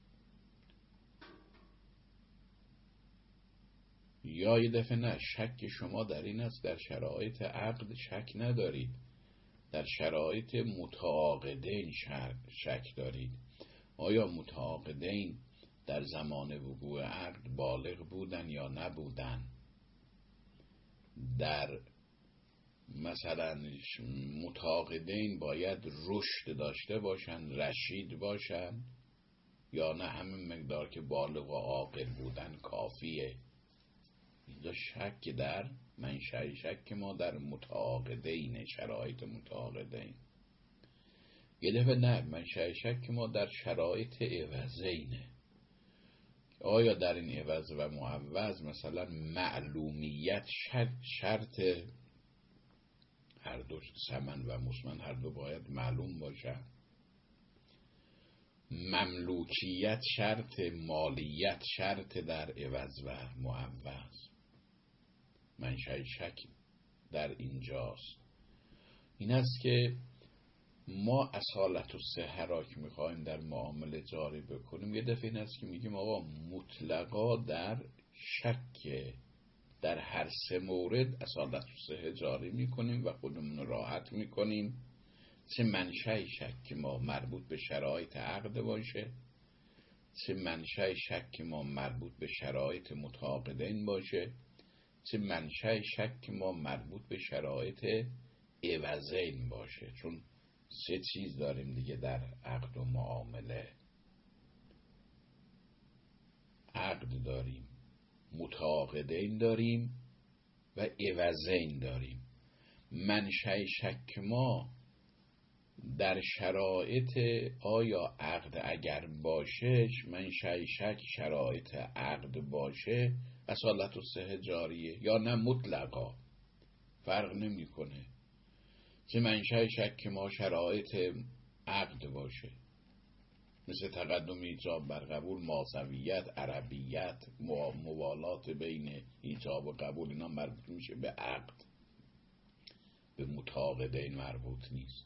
یا یه دفعه نه، شک شما در این است در شرایط عقد شک ندارید، در شرایط متعاقدین شک دارید. آیا متعاقدین در زمان وقوع عقد بالغ بودن یا نبودن؟ در مثلا متعاقدین باید رشد داشته باشن، رشید باشن، یا نه همین مقدار که بالغ و عاقل بودن کافیه؟ اینجا شک در منشأ شک ما در متعاقدین، شرایط متعاقدین. یه دفعه نه، منشأ شک ما در شرایط عوضینه. آیا در این عوض و معوض مثلا معلومیت شرط، هر دو ثمن و مسمن هر دو باید معلوم باشن، مملوکیت شرط، مالیت شرط در عوض و معوض. منشأ شک در اینجاست. این است که ما اصالت الصحه را که میخوایم در معامله جاری بکنیم، یه دفعه این است که میگیم آقا مطلقا در شک در هر سه مورد اصالت الصحه جاری میکنیم و خودمون راحت میکنیم. چه منشأ شک ما مربوط به شرایط عقد باشه، چه منشأ شک ما مربوط به شرایط متعاقدین باشه، چه منشأ شک ما مربوط به شرایط عوضین باشه. چون سه چیز داریم دیگه در عقد و معامله. عقد داریم، متعاقدین داریم و عوضین داریم. منشأ شک ما در شرایط آیا عقد اگر باشه، منشأ شک شرایط عقد باشه، اصالت الصحه جاریه یا نه مطلقا فرق نمیکنه. چه منشأ شک ما شرایط عقد باشه، مثل تقدم ایجاب بر قبول، ماسویت، عربیت، موالات بین ایجاب و قبول، اینا مربوط میشه به عقد، به متعاقدین مربوط نیست.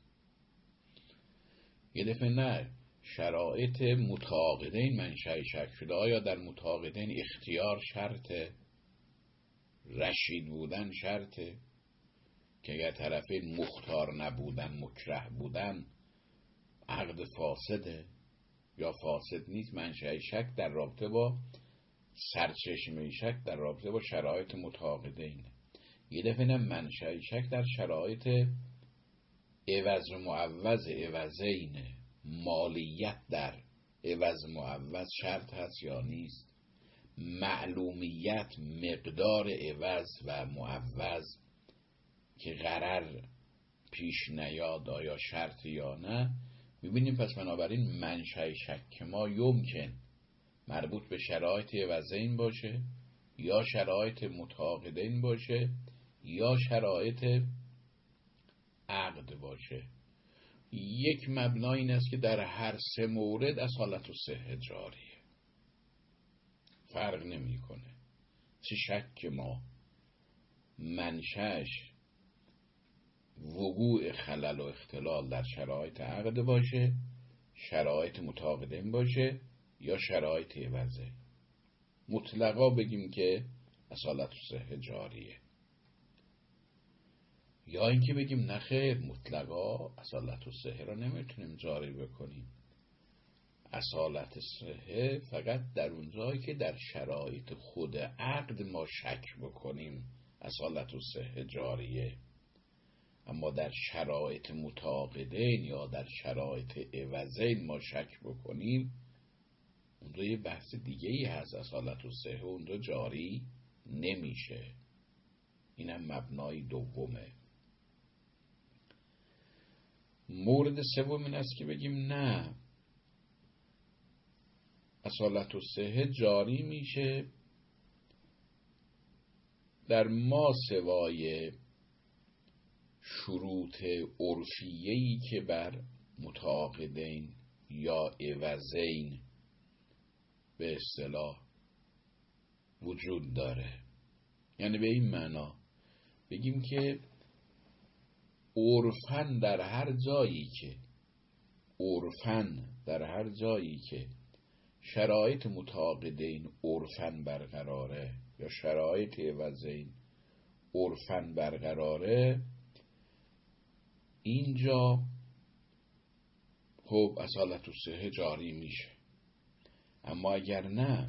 یه دفعه نه، شرایط متعاقدین منشأ شک شده. آیا در متعاقدین اختیار شرطه، رشید بودن شرطه، که اگر طرفین مختار نبودن، مکره بودن، عقد فاسده یا فاسد نیست. منشأ شک در رابطه با سرچشمه شک در رابطه با شرایط متعاقدین. یه دفعه نه، منشأ شک در شرایط عوض و معوض عوضین. مالیت در عوض معوض شرط هست یا نیست، معلومیت مقدار عوض و معوض که قرار پیش نیاد آیا شرط یا نه. میبینیم پس بنابراین منشأ شک ما یمکن مربوط به شرایط عوضین باشه، یا شرایط متعاقدین باشه، یا شرایط عقد باشه. یک مبنا این است که در هر سه مورد اصالت الصحه جاریه، فرق نمیکنه. چه شک ما منشأش وقوع خلل و اختلال در شرایط عقد باشه، شرایط متعاقدین باشه، یا شرایط عوضه، مطلقا بگیم که اصالت الصحه جاریه. یا اینکه بگیم نخیر، مطلقا اصالت الصحه را نمیتونیم جاری بکنیم. اصالت الصحه فقط در اونجایی که در شرایط خود عقد ما شک بکنیم اصالت الصحه جاریه، اما در شرایط متعاقدین یا در شرایط عوضین ما شک بکنیم، اونجا یه بحث دیگه ای هست، اصالت الصحه اونجا جاری نمیشه. اینم مبنای دومه. مورد سوم این است که بگیم نه، اصالت الصحه جاری میشه در ما سوای شروط عرفیه‌ای که بر متعاقدین یا عوضین به اصطلاح وجود داره. یعنی به این معنا بگیم که عرفاً در هر جایی که شرایط متعاقدین عرفاً برقراره یا شرایط عوضین عرفاً برقراره، اینجا خب اصالت الصحه جاری میشه. اما اگر نه،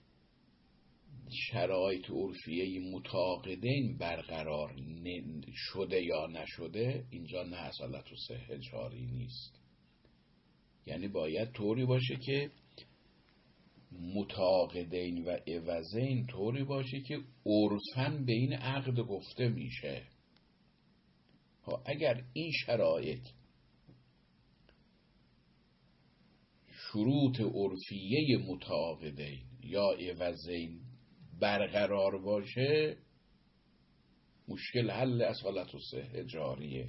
شرایط عرفیه متعاقدین برقرار شده یا نشده، اینجا نه، اصالت الصحه جاری نیست. یعنی باید طوری باشه که متعاقدین و عوضین طوری باشه که عرفاً به این عقد گفته میشه. اگر این شرایط شروط عرفیه متعاقدین یا عوضین برقرار باشه، مشکل حل اصالت الصحه جاریه.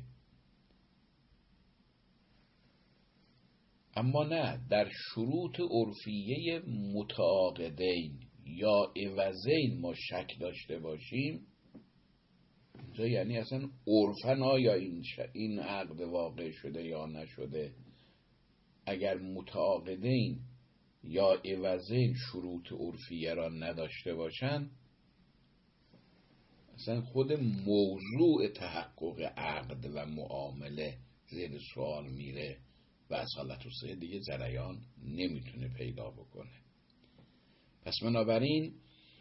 اما نه، در شروط عرفیه متعاقدین یا عوضین ما شک داشته باشیم، اینجا یعنی اصلا عرفن آیا این عقد واقع شده یا نشده. اگر متعاقدین یا عوضین شروط عرفیه را نداشته باشن، اصلا خود موضوع تحقق عقد و معامله زیر سوال میره و اصالت الصحه دیگه جریان نمیتونه پیدا بکنه. پس بنابراین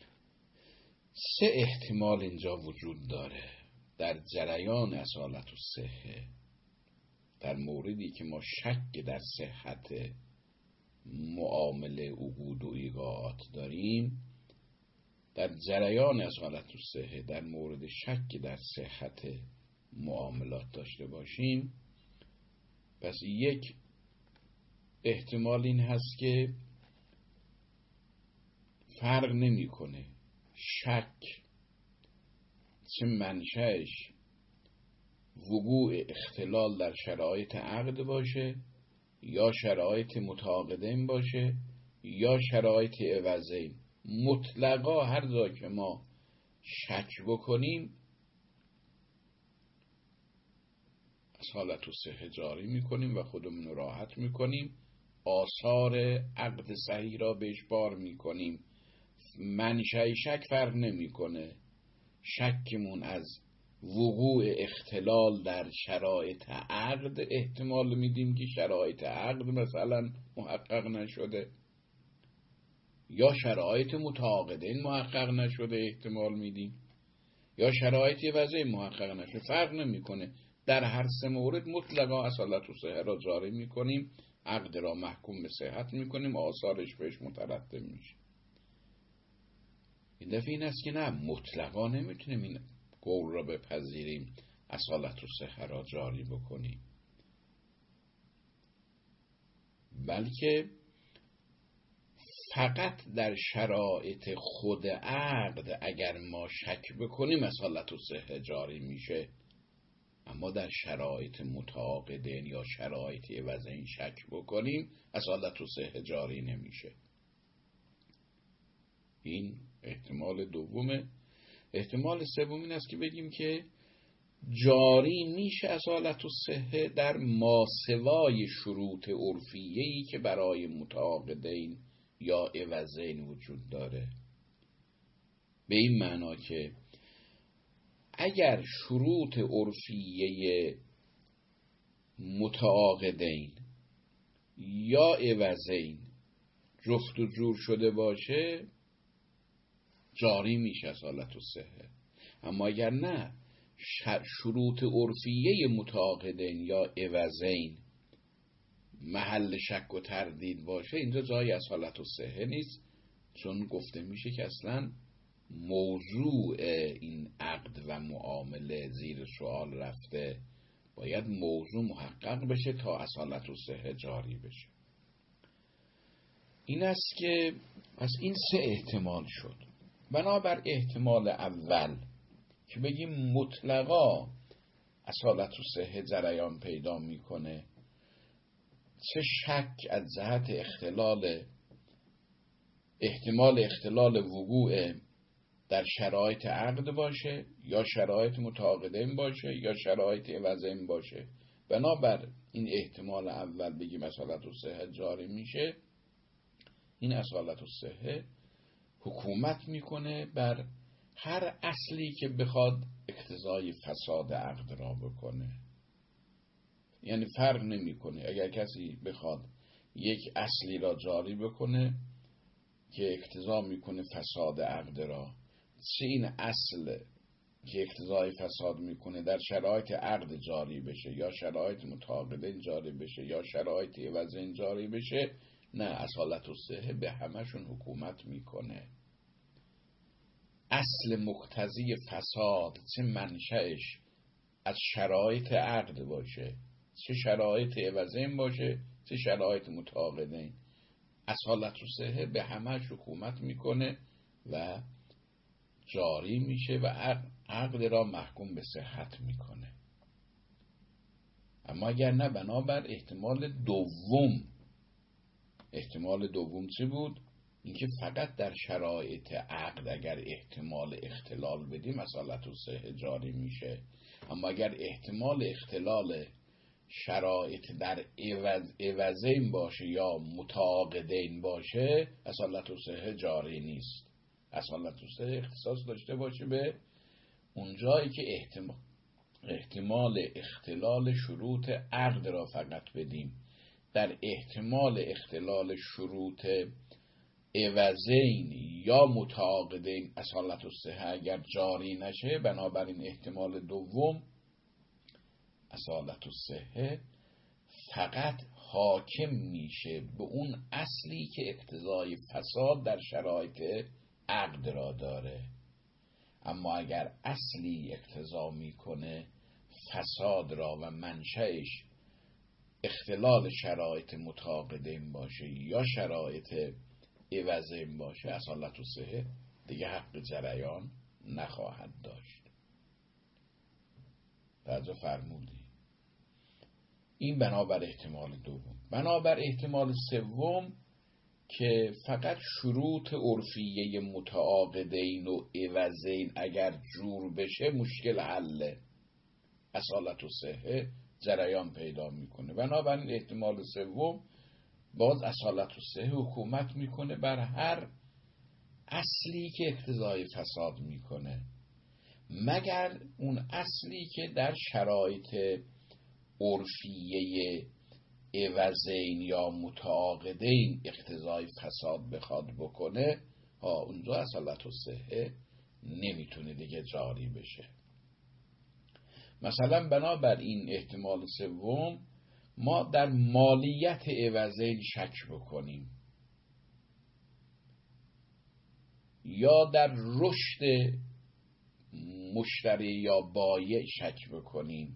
3 احتمال اینجا وجود داره در جریان اصالت الصحه. در موردی که ما شک در صحت معامله عقود و ایقاعات داریم، در جریان اصالت الصحه در مورد شک در صحت معاملات داشته باشیم، پس یک احتمال این هست که فرق نمی‌کنه شک چه منشأش وقوع اختلال در شرایط عقد باشه یا شرایط متعاقدین باشه یا شرایط عوضین، مطلقا هر جا که ما شک بکنیم اصالت الصحه جاری میکنیم و خودمون رو راحت میکنیم، آثار عقد صحیح را بهش بار میکنیم. منشأ شک فرق نمیکنه، شکمون از وقوع اختلال در شرایط عقد احتمال میدیم که شرایط عقد مثلا محقق نشده، یا شرایط متعاقدین محقق نشده احتمال میدیم، یا شرایط عوضین محقق نشده، فرق نمیکنه. در هر 3 مورد مطلقا اصالت الصحه را جاری میکنیم، عقد را محکوم به صحت میکنیم، آثارش بهش مترتب میشه. این دفعه این است که نه، مطلقا نمیتونیم این قول را بپذیریم اصالت الصحه را جاری بکنیم، بلکه فقط در شرایط خود عقد اگر ما شک بکنیم اصالت الصحه جاری میشه، اما در شرایط متعاقدین یا شرایط عوضین شک بکنیم اصالت الصحه جاری نمیشه. این احتمال دومه. احتمال سوم این است که بگیم که جاری میشه اصالت الصحه در ماسوای شروط عرفیه‌ای که برای متعاقدین یا عوضین وجود داره، به این معنا که اگر شروط عرفیه متعاقدین یا عوضین جفت و جور شده باشه جاری میشه اصالت الصحه. اما اگر نه، شروط عرفیه متعاقدین یا عوضین محل شک و تردید باشه، اینجا جای اصالت الصحه نیست، چون گفته میشه که اصلا موضوع این عقد و معامله زیر سوال رفته، باید موضوع محقق بشه تا اصالت الصحه جاری بشه. این است که پس این 3 احتمال شد. بنابر احتمال اول که بگیم مطلقا اصالت الصحه جریان پیدا میکنه، چه شک از جهت احتمال اختلال وقوع در شرایط عقد باشه یا شرایط متعاقدین باشه یا شرایط عوضین باشه، بنابر این احتمال اول بگیم اصالت الصحه جاری میشه. این اصالت الصحه حکومت میکنه بر هر اصلی که بخواد اقتضای فساد عقد را بکنه. یعنی فرق نمیکنه اگر کسی بخواد یک اصلی را جاری بکنه که اقتضا میکنه فساد عقد را، چه این اصل که اقتضای فساد میکنه در شرایط عقد جاری بشه یا شرایط متعاقدین جاری بشه یا شرایط عوضین جاری بشه، نه، اصالت الصحه به همشون حکومت میکنه. اصل مقتضی فساد چه منشأش از شرایط عقد باشه، چه شرایط عوضین باشه، چه شرایط متعاقدین، اصالت الصحه به همه‌اش حکومت میکنه و جاری میشه و عقد را محکوم به صحت میکنه. اما اگر نه، بنابر احتمال دوم چی بود؟ اینکه فقط در شرایط عقد اگر احتمال اختلال بدیم اصالت الصحه جاری میشه، اما اگر احتمال اختلال شرایط در عوضین باشه یا متعاقدین باشه اصالت الصحه جاری نیست. اصالت الصحه اختصاص داشته باشه به اونجایی که احتمال اختلال شروط عقد را فقط بدیم. در احتمال اختلال شروط عوضین یا متعاقدین اصالت الصحه اگر جاری نشه، بنابراین احتمال دوم اصالت الصحه فقط حاکم میشه به اون اصلی که اقتضای فساد در شرایط عقد را داره. اما اگر اصلی اقتضا میکنه فساد را و منشأش اختلال شرایط متعاقدین باشه یا شرایط عوضین باشه، اصالت الصحه دیگه حق جریان نخواهد داشت. توجه فرمودی؟ این بنابر احتمال دوم. بنابر احتمال سوم که فقط شروط عرفیه متعاقدین و عوضین اگر جور بشه مشکل حله، اصالت الصحه جریان پیدا میکنه. بنابراین احتمال سوم باز اصالت الصحه حکومت میکنه بر هر اصلی که اقتضای فساد میکنه، مگر اون اصلی که در شرایط عرفیه عوضین یا متعاقدین اقتضای فساد بخواد بکنه، اونجا اصالت الصحه نمیتونه دیگه جاری بشه. مثلا بنابر این احتمال سوم ما در مالیت عوضین شک بکنیم یا در رشد مشتری یا بایع شک بکنیم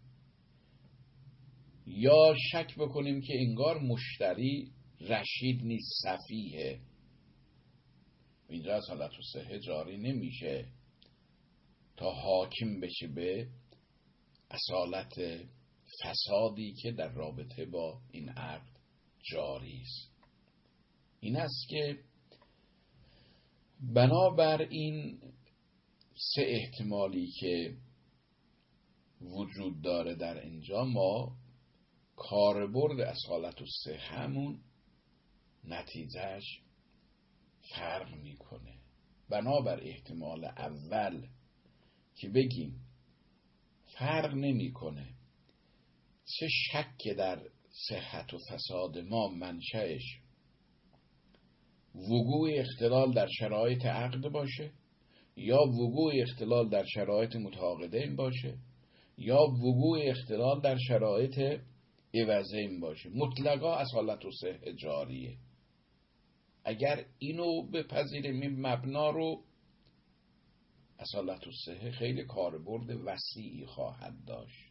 یا شک بکنیم که انگار مشتری رشید نیست، سفیه، اینجا اصالت الصحه جاری نمیشه تا حاکم بشه به اصالت فسادی که در رابطه با این عقد جاری است. این است که بنابر این سه احتمالی که وجود داره در اینجا، ما کاربرد اصالت الصحه‌مون نتیجهش فرق میکنه. بنابر احتمال اول که بگیم فرق نمیکنه چه شک در صحت و فساد ما منشأش وقوع اختلال در شرایط عقد باشه یا وقوع اختلال در شرایط متعاقدین باشه یا وقوع اختلال در شرایط عوضین باشه، مطلقا اصالت الصحه جاریه. اگر اینو بپذیریم این مبنا رو، اصالت الصحه خیلی کاربرد وسیعی خواهد داشت.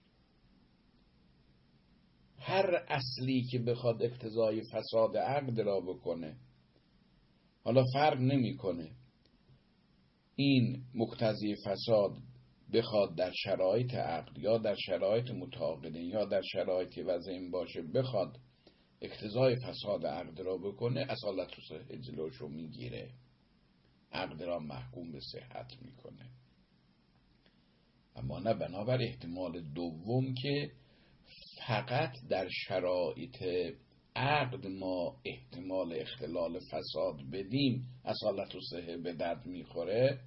هر اصلی که بخواد اقتضای فساد عقد را بکنه، حالا فرق نمیکنه این مقتضی فساد بخواد در شرایط عقد یا در شرایط متعاقدین یا در شرایط وضعین باشه، بخواد اقتضای فساد عقد را بکنه، اصالت الصحه جلوشو میگیره، عقد را محکوم به صحت میکنه. اما نه بنابر احتمال دوم که فقط در شرایط عقد ما احتمال اختلال فساد بدیم اصالت الصحه به درد میخوره.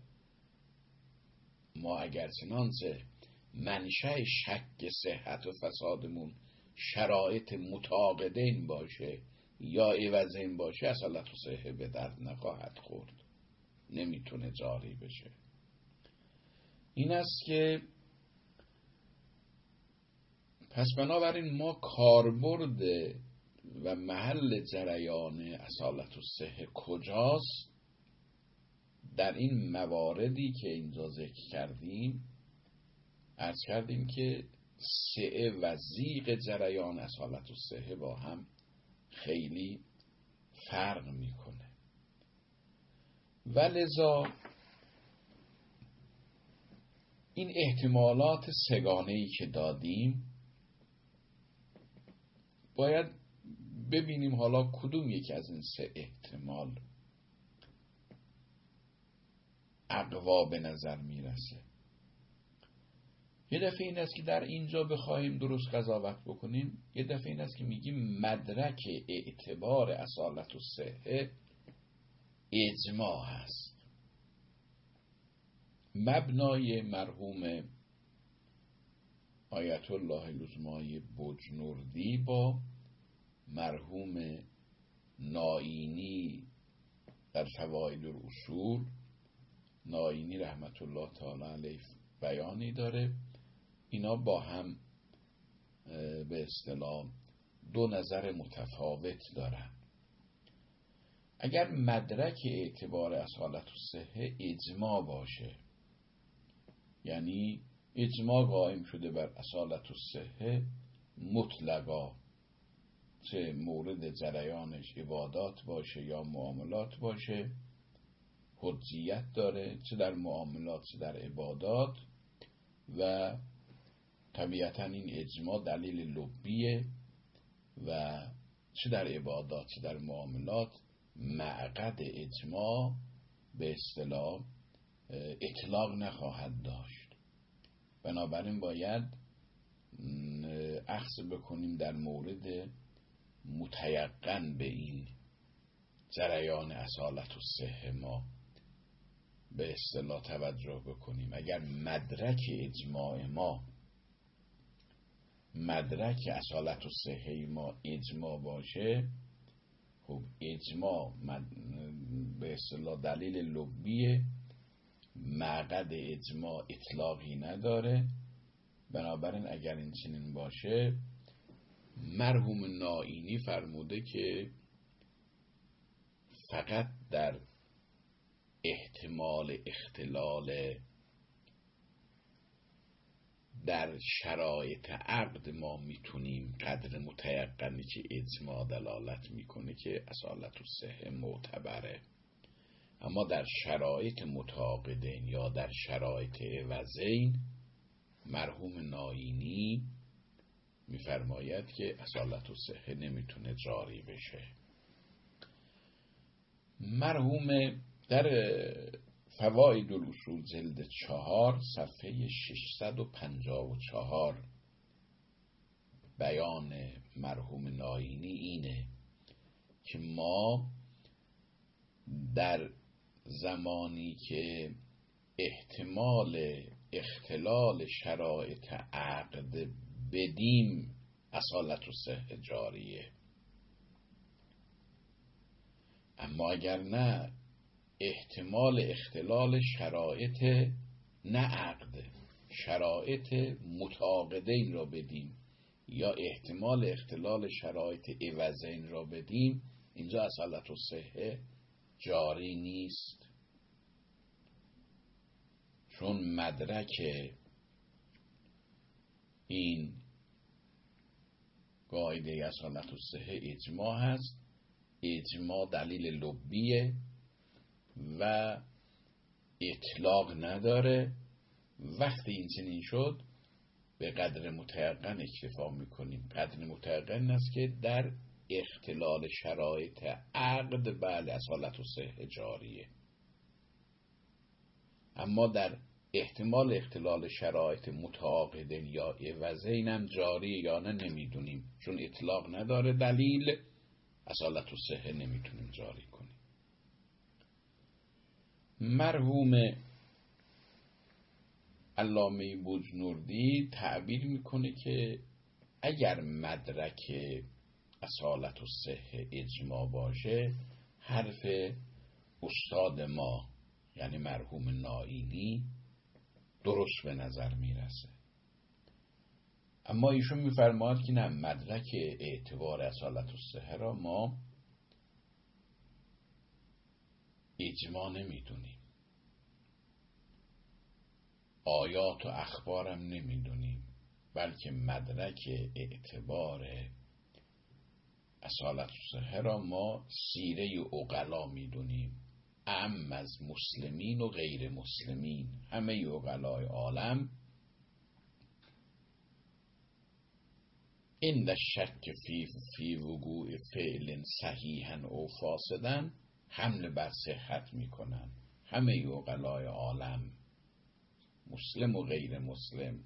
ما اگر چنانچه منشأ شک صحت و فسادمون شرایط متعاقدین باشه یا عوضین باشه، اصالت الصحه به درد نخواهد خورد، نمیتونه جاری بشه. این است که پس بنابراین ما کاربرد و محل جریان اصالت الصحه کجاست؟ در این مواردی که اینجا ذکر کردیم عرض کردیم که سعه و ضیق جریان اصالت الصحه با هم خیلی فرق میکنه. ولذا این احتمالات سگانه‌ای که دادیم باید ببینیم حالا کدوم یک از این سه احتمال اقوا به نظر میرسه. یه دفعه این است که در اینجا بخواهیم درست قضاوت بکنیم، یه دفعه این است که میگیم مدرک اعتبار اصالت و صحه اجماع هست. مبنای مرحوم آیت الله لزمایی بجنوردی با مرحوم نائینی در فواید الاصول، نائینی رحمت الله تعالی علیه بیانی داره، اینا با هم به اصطلاح دو نظر متفاوت دارن. اگر مدرک اعتبار اصالت و صحه اجماع باشه، یعنی اجماع قائم شده بر اصالت و صحه مطلقا، چه مورد جریانش عبادات باشه یا معاملات باشه، حجیت داره، چه در معاملات چه در عبادات، و طبیعتا این اجماع دلیل لبیه و چه در عبادات چه در معاملات معقد اجماع به اصطلاح اطلاق نخواهد داشت. بنابراین باید اخذ بکنیم در مورد متیقن به این جریان اصالت و صحه ما به اصطلاح توجه بکنیم. اگر مدرک اجماع ما، مدرک اصالت و صحه ما اجماع باشه، خب اجماع به اصطلاح دلیل لبیه، معقد اجماع اطلاقی نداره. بنابراین اگر این چنین باشه، مرحوم نائینی فرموده که فقط در احتمال اختلال در شرایط عقد ما میتونیم قدر متیقنی که اجماع دلالت میکنه که اصالت و صحه معتبره، اما در شرایط متعاقدین یا در شرایط عوضین مرحوم نائینی میفرماید که اصالت و صحه نمیتونه جاری بشه. مرحوم در فواید الاصول جلد 4 صفحه 654 بیان مرحوم نائینی اینه که ما در زمانی که احتمال اختلال شرایط عقد بدیم اصالت و صحه جاریه، اما اگر نه احتمال اختلال شرایط نه عقد، شرایط متعاقدین را بدیم یا احتمال اختلال شرایط عوضین را بدیم، اینجا اصالت و صحه جاری نیست، چون مدرک این قاعده اصالت و صحه اجماع هست. اجماع دلیل لبیه و اطلاق نداره. وقتی این چنین شد به قدر متیقن اکتفا میکنیم. قدر متیقن است که در اختلال شرایط عقد بله اصالت و صحه جاریه، اما در احتمال اختلال شرایط متعاقدین یا عوضین هم جاری یا نه نمیدونیم، چون اطلاق نداره دلیل، اصالت و صحه نمیتونیم جاری کنیم. مرحوم علامه بجنوردی تعبیر میکنه که اگر مدرک اصالت و صحه اجماع باشه، حرف استاد ما یعنی مرحوم نائینی درست به نظر میرسه. اما ایشون میفرماید که نه، مدرک اعتبار اصالت و صحه را ما اجماع نمیدونیم، آیات و اخبارم نمیدونیم، بلکه مدرک اعتبار اصالت الصحه را ما سیره عقلا میدونیم، اعم از مسلمین و غیر مسلمین. همه عقلای عالم این شک فی وقوع فعل صحیحا او فاسدا حمل بر صحت میکنن. همه عقلای عالم، مسلم و غیر مسلم.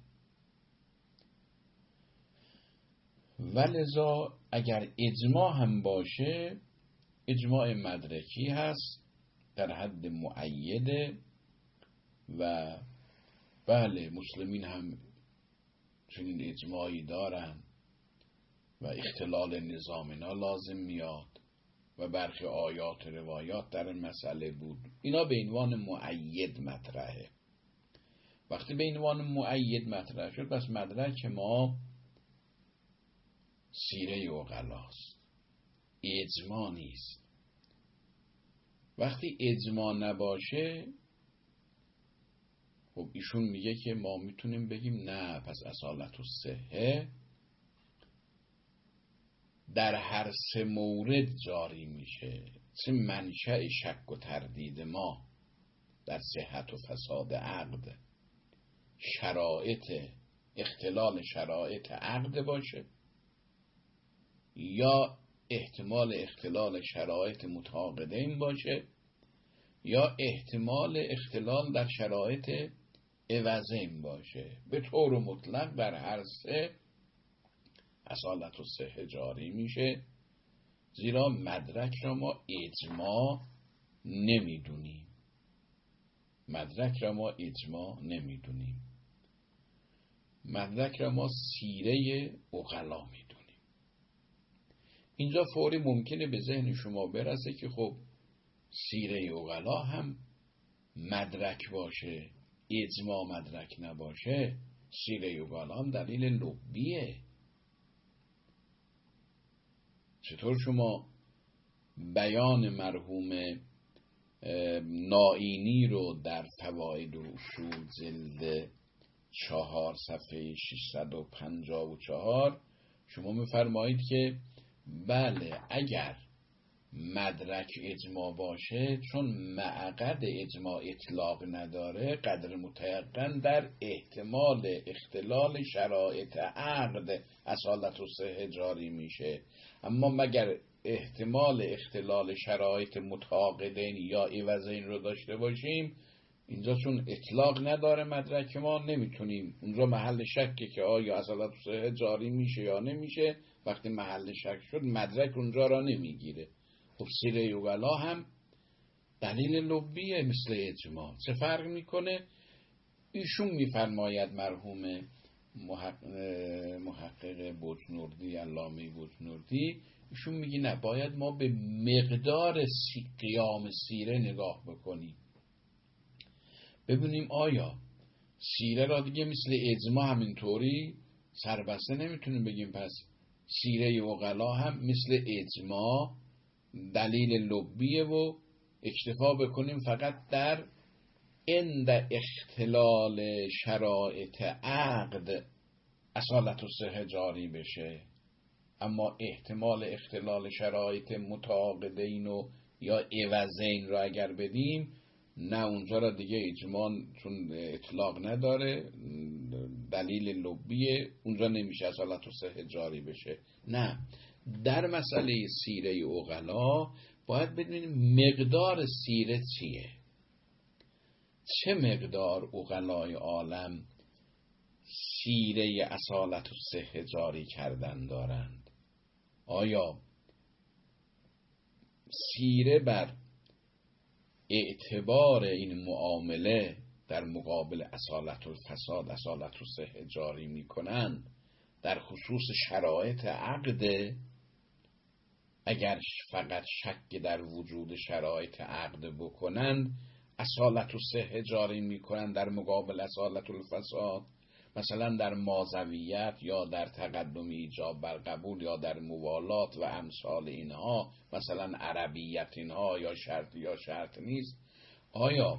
ولذا اگر اجماع هم باشه، اجماع مدرکی هست در حد مؤیده و بله مسلمین هم چنین اجماعی دارن و اختلال نظام اینا لازم میاد و برخی آیات روایات در این مسئله بود. اینا به عنوان مؤید مطرحه. وقتی به عنوان مؤید مطرح شد، پس مدرک ما سیره عقلاست، اجماع نیست. وقتی اجماع نباشه، خب ایشون میگه که ما میتونیم بگیم نه، پس اصالت الصحه در هر سه مورد جاری میشه. چه منشأ شک و تردید ما در صحت و فساد عقد شرایط اختلال شرایط عقد باشه، یا احتمال اختلال شرایط متعاقدین باشه، یا احتمال اختلال در شرایط عوضین باشه. به طور مطلق در هر سه اصالت الصحه جاری میشه، زیرا مدرک را ما اجماع نمیدونیم. مدرک را ما اجماع نمیدونیم، مدرک را ما سیره عقلا میدونیم. اینجا فوری ممکنه به ذهن شما برسه که خب سیره عقلا هم مدرک باشه، اجماع مدرک نباشه. سیره عقلا هم دلیل لبیه. چطور شما بیان مرحوم نائینی رو در فواید و اصول جلد 4 صفحه 654 شما می‌فرمایید که بله اگر مدرک اجماع باشه، چون معقد اجماع اطلاق نداره، قدر متیقن در احتمال اختلال شرایط عقد اصالت الصحه جاری میشه. اما مگر احتمال اختلال شرایط متعاقدین یا عوضین رو داشته باشیم، اینجا چون اطلاق نداره مدرک ما، نمیتونیم اونجا محل شکه که آیا اصالت الصحه جاری میشه یا نمیشه. وقتی محل شک شد مدرک اونجا را نمیگیره. خب سیره عقلا هم دلیل لبیه مثل اجماع. چه فرق میکنه؟ ایشون میفرماید مرحوم محقق بجنوردی، علامه بجنوردی، ایشون میگه نه، باید ما به مقدار قیام سیره نگاه بکنیم، ببینیم آیا سیره را دیگه مثل اجماع همینطوری سربسته نمیتونیم بگیم پس سیره عقلا هم مثل اجماع دلیل لبیه و اکتفا بکنیم فقط در عند اختلال شرایط عقد اصالت الصحه جاری بشه. اما احتمال اختلال شرایط متعاقدین و یا عوضین را اگر بدیم، نه اونجا را دیگه اجماع چون اطلاق نداره دلیل لبیه، اونجا نمیشه اصالت الصحه جاری بشه. نه، در مسئله سیره عقلا باید بدونیم مقدار سیره چیه، چه مقدار عقلای عالم سیره اصالت الصحه جاری کردن دارند. آیا سیره بر اعتبار این معامله در مقابل اصالت الفساد اصالت الصحه جاری می کنند در خصوص شرایط عقد؟ اگر فقط شک در وجود شرایط عقد بکنند اصالت الصحه جاری می کنند در مقابل اصالت الفساد، مثلا در مازویت یا در تقدم ایجاب بر قبول یا در موالات و امثال اینها، مثلا عربیت اینها، یا شرط نیست. آیا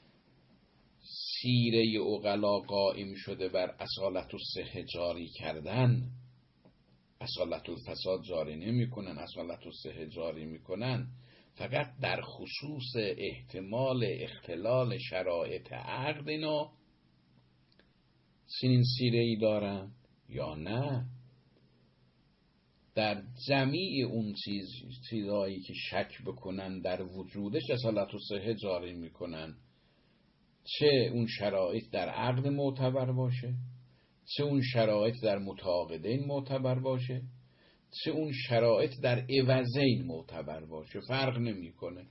سیره عقلا قائم شده بر اصالت الصحه جاری کردن اصالت الفساد جاری نمی کنن، اصالت الصحه جاری می کنن، فقط در خصوص احتمال اختلال شرایط عقد اینا سنین سیره ای دارن یا نه؟ در جمیع اون چیزهایی که شک بکنن در وجودش اصالت الصحه جاری میکنن، چه اون شرایط در عقد معتبر باشه، چه اون شرایط در متعاقدین معتبر باشه، چه اون شرایط در عوضین معتبر باشه، فرق نمیکنه.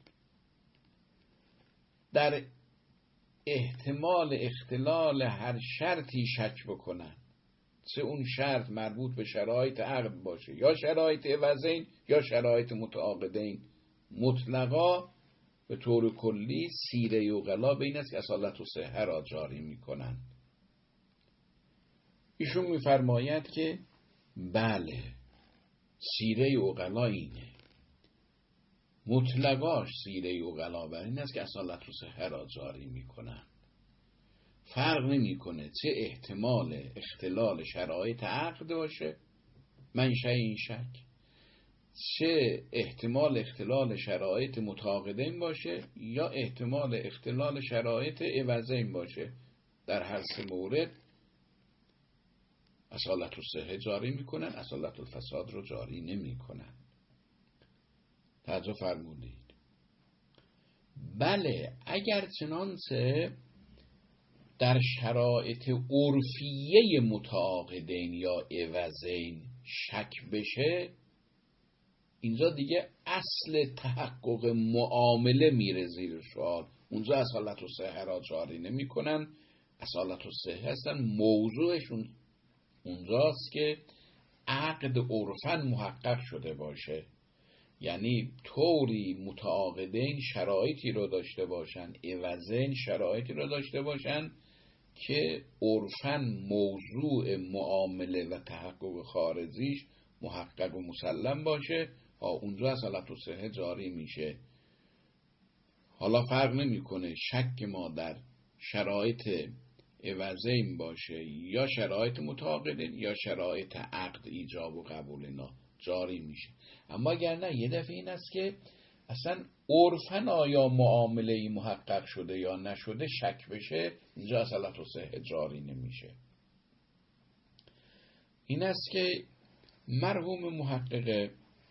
در احتمال اختلال هر شرطی شک بکنن، چه اون شرط مربوط به شرایط عقد باشه یا شرایط عوضین یا شرایط متعاقدین، مطلقا به طور کلی سیره عقلا به این است که اصالت الصحه را جاری میکنن. ایشون میفرماید که بله، سیره عقلا اینه، مطلقاش سیره عقلا بر این است که اصالت الصحه را جاری میکنن. فرق نمیکنه چه احتمال اختلال شرایط عقد باشه منشأ این شک، چه احتمال اختلال شرایط متعاقدین باشه یا احتمال اختلال شرایط عوضین باشه. در هر سه مورد اصالت الصحه جاری میکنن، اصالت الفساد رو جاری نمیکنن. توجه فرمودید؟ بله، اگر چنانچه در شرایط عرفیه متعاقدین یا عوضین شک بشه، اینجا دیگه اصل تحقق معامله میره زیر سوال. اونجا اصالت الصحه را جاری نمی کنن. اصالت الصحه هستن موضوعشون اونجاست که عقد عرفاً محقق شده باشه، یعنی طوری متعاقدین شرایطی رو داشته باشن، عوضین شرایطی رو داشته باشن که عرفاً موضوع معامله و تحقق خارجیش محقق و مسلم باشه، اونجا اصالت الصحه جاری میشه. حالا فرق نمیکنه شک ما در شرایط عوضین باشه یا شرایط متعاقدین یا شرایط عقد ایجاب و قبول، اینا جاری میشه. اما اگر نه، یه دفعه این است که اصلا عرفاً آیا معامله محقق شده یا نشده شک بشه، اینجا اصالت الصحه جاری نمیشه. این است که مرحوم محقق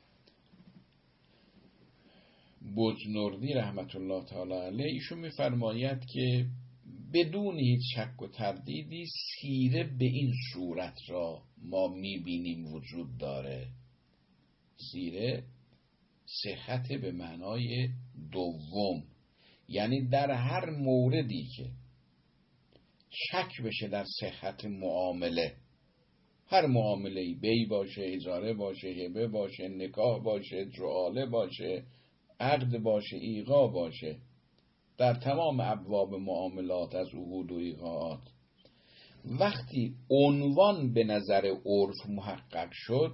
بجنوردی رحمت الله تعالی علیه ایشون میفرماید که بدون هیچ شک و تردیدی سیره به این صورت را ما میبینیم وجود داره. سیره صحت به معنای دوم، یعنی در هر موردی که شک بشه در صحت معامله، هر معامله‌ای، بی باشه، اجاره باشه، هبه باشه، نکاح باشه، جعاله باشه، عقد باشه، ایقاع باشه، در تمام ابواب معاملات از عقود و ایقاعات، وقتی عنوان به نظر عرف محقق شد،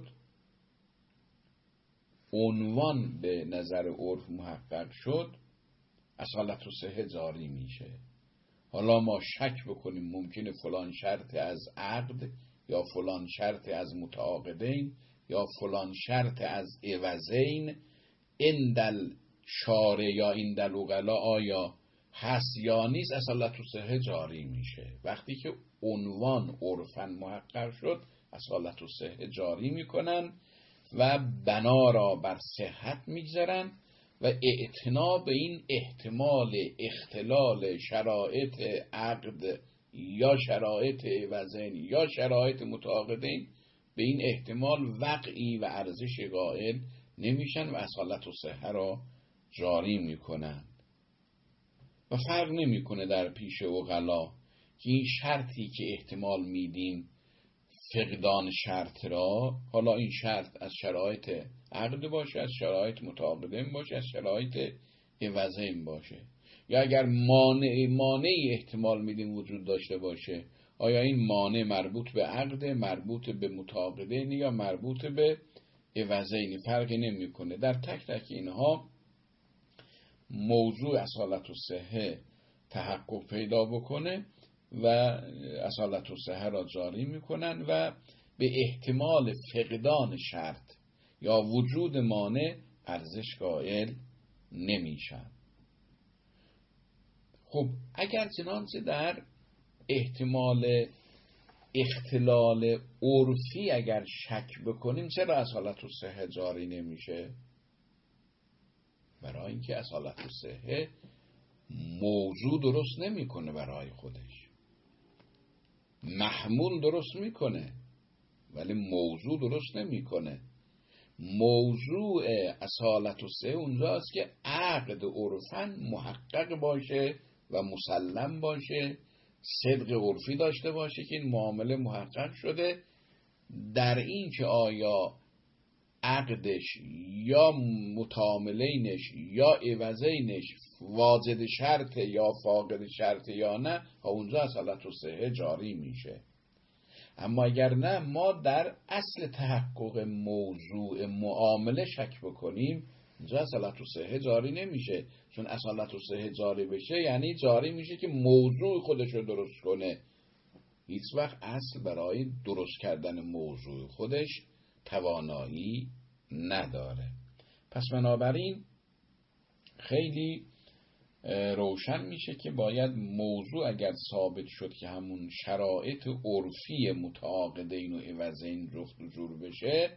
عنوان به نظر عرف محقق شد، اصالت الصحه جاری میشه. حالا ما شک بکنیم ممکنه فلان شرط از عقد یا فلان شرط از متعاقدین یا فلان شرط از عوضین اندل شارع یا اندل عقلا آیا هست یا نیست، اصالت الصحه جاری میشه. وقتی که عنوان عرفاً محقق شد، اصالت الصحه جاری میکنن و بنا را بر صحت میگذارن و اعتنا به این احتمال اختلال شرایط عقد یا شرایط عوضین یا شرایط متعاقدین، به این احتمال وقعی و ارزش قائل نمیشن و اصالت الصحه را جاری میکنن. و فرق نمیکنه در پیش عقلا که این شرطی که احتمال میدیم فقدان شرط را، حالا این شرط از شرایط عقد باشه، از شرایط متعاقدین باشه، از شرایط عوضین باشه، یا اگر مانعی احتمال میدیم وجود داشته باشه، آیا این مانع مربوط به عقد، مربوط به متعاقدین یا مربوط به عوضین، فرقی نمیکنه. در تک تک اینها موضوع اصالت الصحه تحقق پیدا بکنه و اصالت الصحه را جاری میکنن و به احتمال فقدان شرط یا وجود مانع ارزش قائل نمیشن. خب اگر چنانچه در احتمال اختلال عرفی اگر شک بکنیم چرا اصالت الصحه جاری نمیشه؟ برای اینکه اصالت الصحه موضوع درست نمیکنه، برای خودش محمول درست میکنه ولی موضوع درست نمیکنه. موضوع اصالت الصحه اونجاست که عقد عرفاً محقق باشه و مسلم باشه، صدق عرفی داشته باشه که این معامله محقق شده، در این که آیا عقدش یا متعاملینش یا عوضینش واجد شرط یا فاقد شرط یا نه، اونجا اصالت الصحه جاری میشه. اما اگر نه، ما در اصل تحقق موضوع معامله شک بکنیم، اینجا اصالت الصحه جاری نمیشه. چون اصالت الصحه جاری بشه یعنی جاری میشه که موضوع خودش رو درست کنه. هیچ وقت اصل برای درست کردن موضوع خودش توانایی نداره. پس بنابراین خیلی روشن میشه که باید موضوع اگر ثابت شد که همون شرایط عرفی متعاقدین و عوضین جفت و جور بشه،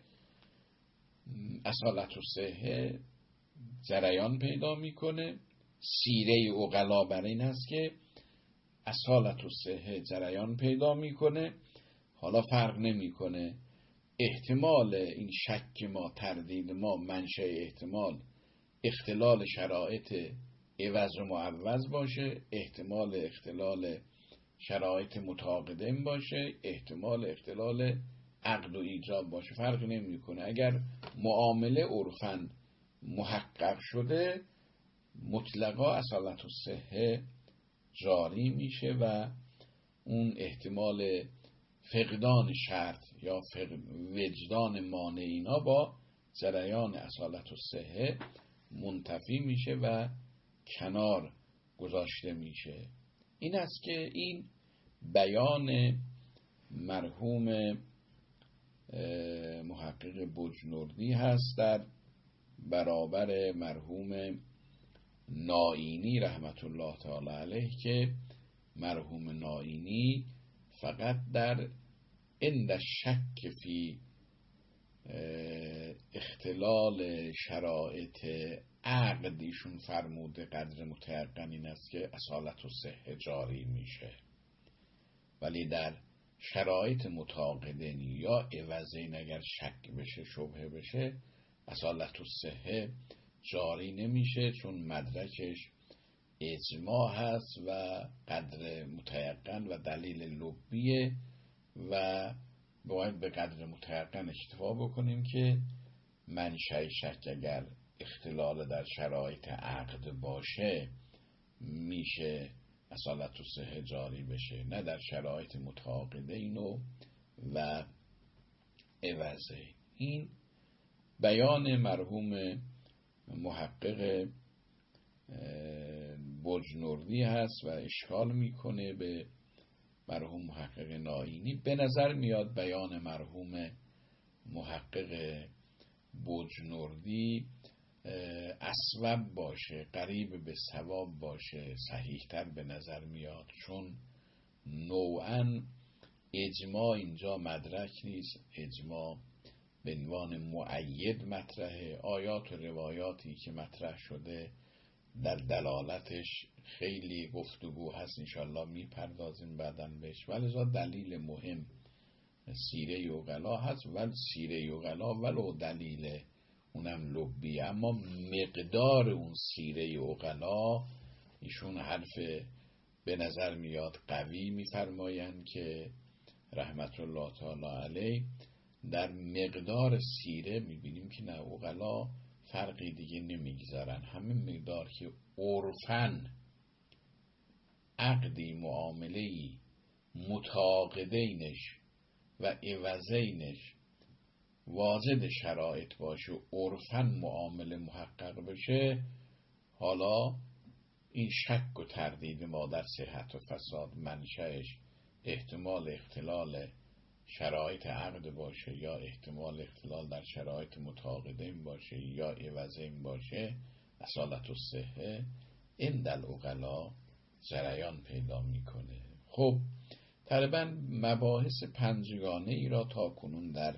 اصالت الصحه جریان پیدا میکنه. سیره عقلا بر این هست که اصالت الصحه جریان پیدا میکنه. حالا فرق نمیکنه احتمال این شک ما، تردید ما، منشأ احتمال اختلال شرایط عوض و معوض باشه، احتمال اختلال شرایط متعاقدین باشه، احتمال اختلال عقد و ایجاب باشه، فرق نمیکنه. اگر معامله عرفاً محقق شده، مطلقا اصالت الصحه جاری میشه و اون احتمال فقدان شرط یا وجدان مانع اینا با جریان اصالت الصحه منتفی میشه و کنار گذاشته میشه. این است که این بیان مرحوم محقق بجنوردی هست در برابر مرحوم نائینی رحمت الله تعالی علیه، که مرحوم نائینی فقط در عند شک فی اختلال شرایط عقد ایشون فرموده قدر متیقن این است که اصالت الصحه جاری میشه، ولی در شرایط متعاقدین یا عوضین اگر شک بشه، شبهه بشه، اصالت الصحه جاری نمیشه، چون مدرکش اجماع هست و قدر متیقن و دلیل لبیه و باید به قدر متیقن اکتفا بکنیم که منشأ شک اگر اختلال در شرایط عقد باشه میشه اصالت الصحه جاری بشه، نه در شرایط متعاقدین و عوضه. این بیان مرحوم محقق بجنوردی هست و اشکال میکنه به مرحوم محقق نائینی. به نظر میاد بیان مرحوم محقق بجنوردی اصوب باشه، قریب به صواب باشه، صحیحتر به نظر میاد، چون نوعاً اجماع اینجا مدرک نیست. اجماع به عنوان مؤید مطرحه. آیات و روایاتی که مطرح شده در دلالتش خیلی گفتگو هست، انشالله میپردازیم بعداً بهش، ولی دلیل مهم سیره عقلا هست، ولی سیره عقلا ولو دلیل اونم لبیه، اما مقدار اون سیره عقلا ایشون حرف به نظر میاد قوی میفرمایند که رحمت الله تعالی علیه در مقدار سیره میبینیم که نه، عقلا فرقی دیگه نمیگذارن، همه مقدار که عرفاً عقدی معامله‌ای متعاقدینش و عوضینش واجد شرایط باشه، عرفاً معامله محقق بشه، حالا این شک و تردید ما در صحت و فساد منشأش احتمال اختلال شرایط عقد باشه یا احتمال اختلال در شرایط متعاقدین باشه یا عوضین باشه، اصالت الصحه عند العقلا جریان پیدا میکنه. خب تقریبا مباحث پنجگانه ای را تا کنون در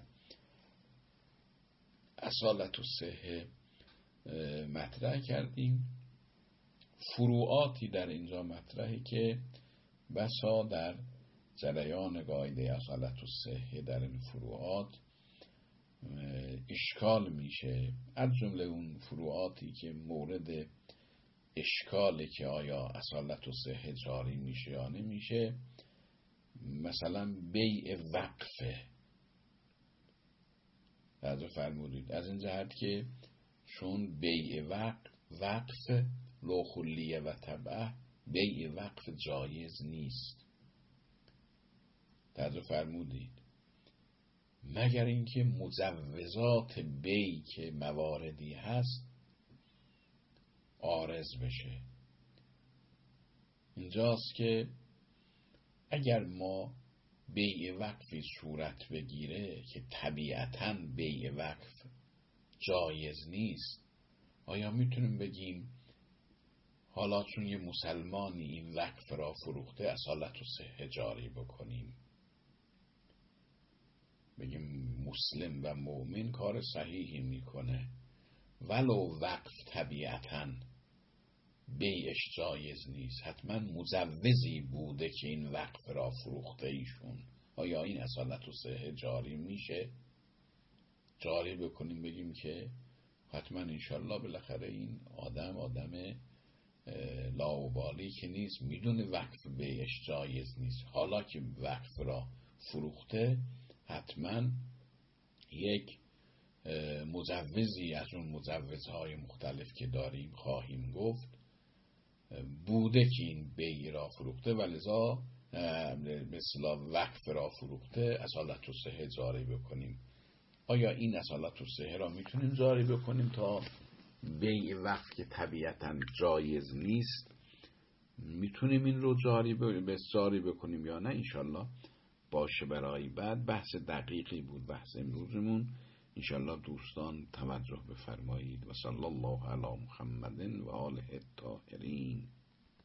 اصالت الصحه مطرح کردیم. فروعاتی در اینجا مطرحه که بسا در جریان قاعده اصالت الصحه در این فروعات اشکال میشه. از جمله اون فروعاتی که مورد اشکاله که آیا اصالت الصحه جاری میشه یا نمیشه، مثلا بیع وقفه. توجه فرمودید از این جهت که چون بیع وقف لو خلیه و تبعه، بیع وقف جایز نیست. توجه فرمودید مگر اینکه مجوزات بیع که مواردی هست عارض بشه. اینجاست که اگر ما بیع وقفی صورت بگیره که طبیعتاً بیع وقف جایز نیست، آیا میتونیم بگیم حالا چون یه مسلمانی این وقف را فروخته اصالت الصحه جاری بکنیم؟ بگیم مسلم و مؤمن کار صحیحی میکنه ولو وقف طبیعتاً بیعش جایز نیست، حتما مجوزی بوده که این وقف را فروخته ایشون، آیا این اصالت الصحه جاری میشه؟ جاری بکنیم بگیم که حتما انشالله بالاخره این آدم لاابالی که نیست، میدونه وقف بیعش جایز نیست، حالا که وقف را فروخته حتما یک مجوزی از اون مجوزهای مختلف که داریم خواهیم گفت بوده که این بیع را فروخته و لذا به اصطلاح وقف را فروخته اصالت الصحه جاری بکنیم. آیا این اصالت الصحه را میتونیم جاری بکنیم تا بیع وقف که طبیعتاً جایز نیست میتونیم این رو جاری بکنیم یا نه؟ انشالله باشه برای بعد. بحث دقیقی بود بحث امروزمون، انشالله دوستان توجه بفرمایید. و صلی الله علی محمد و آله الطاهرین.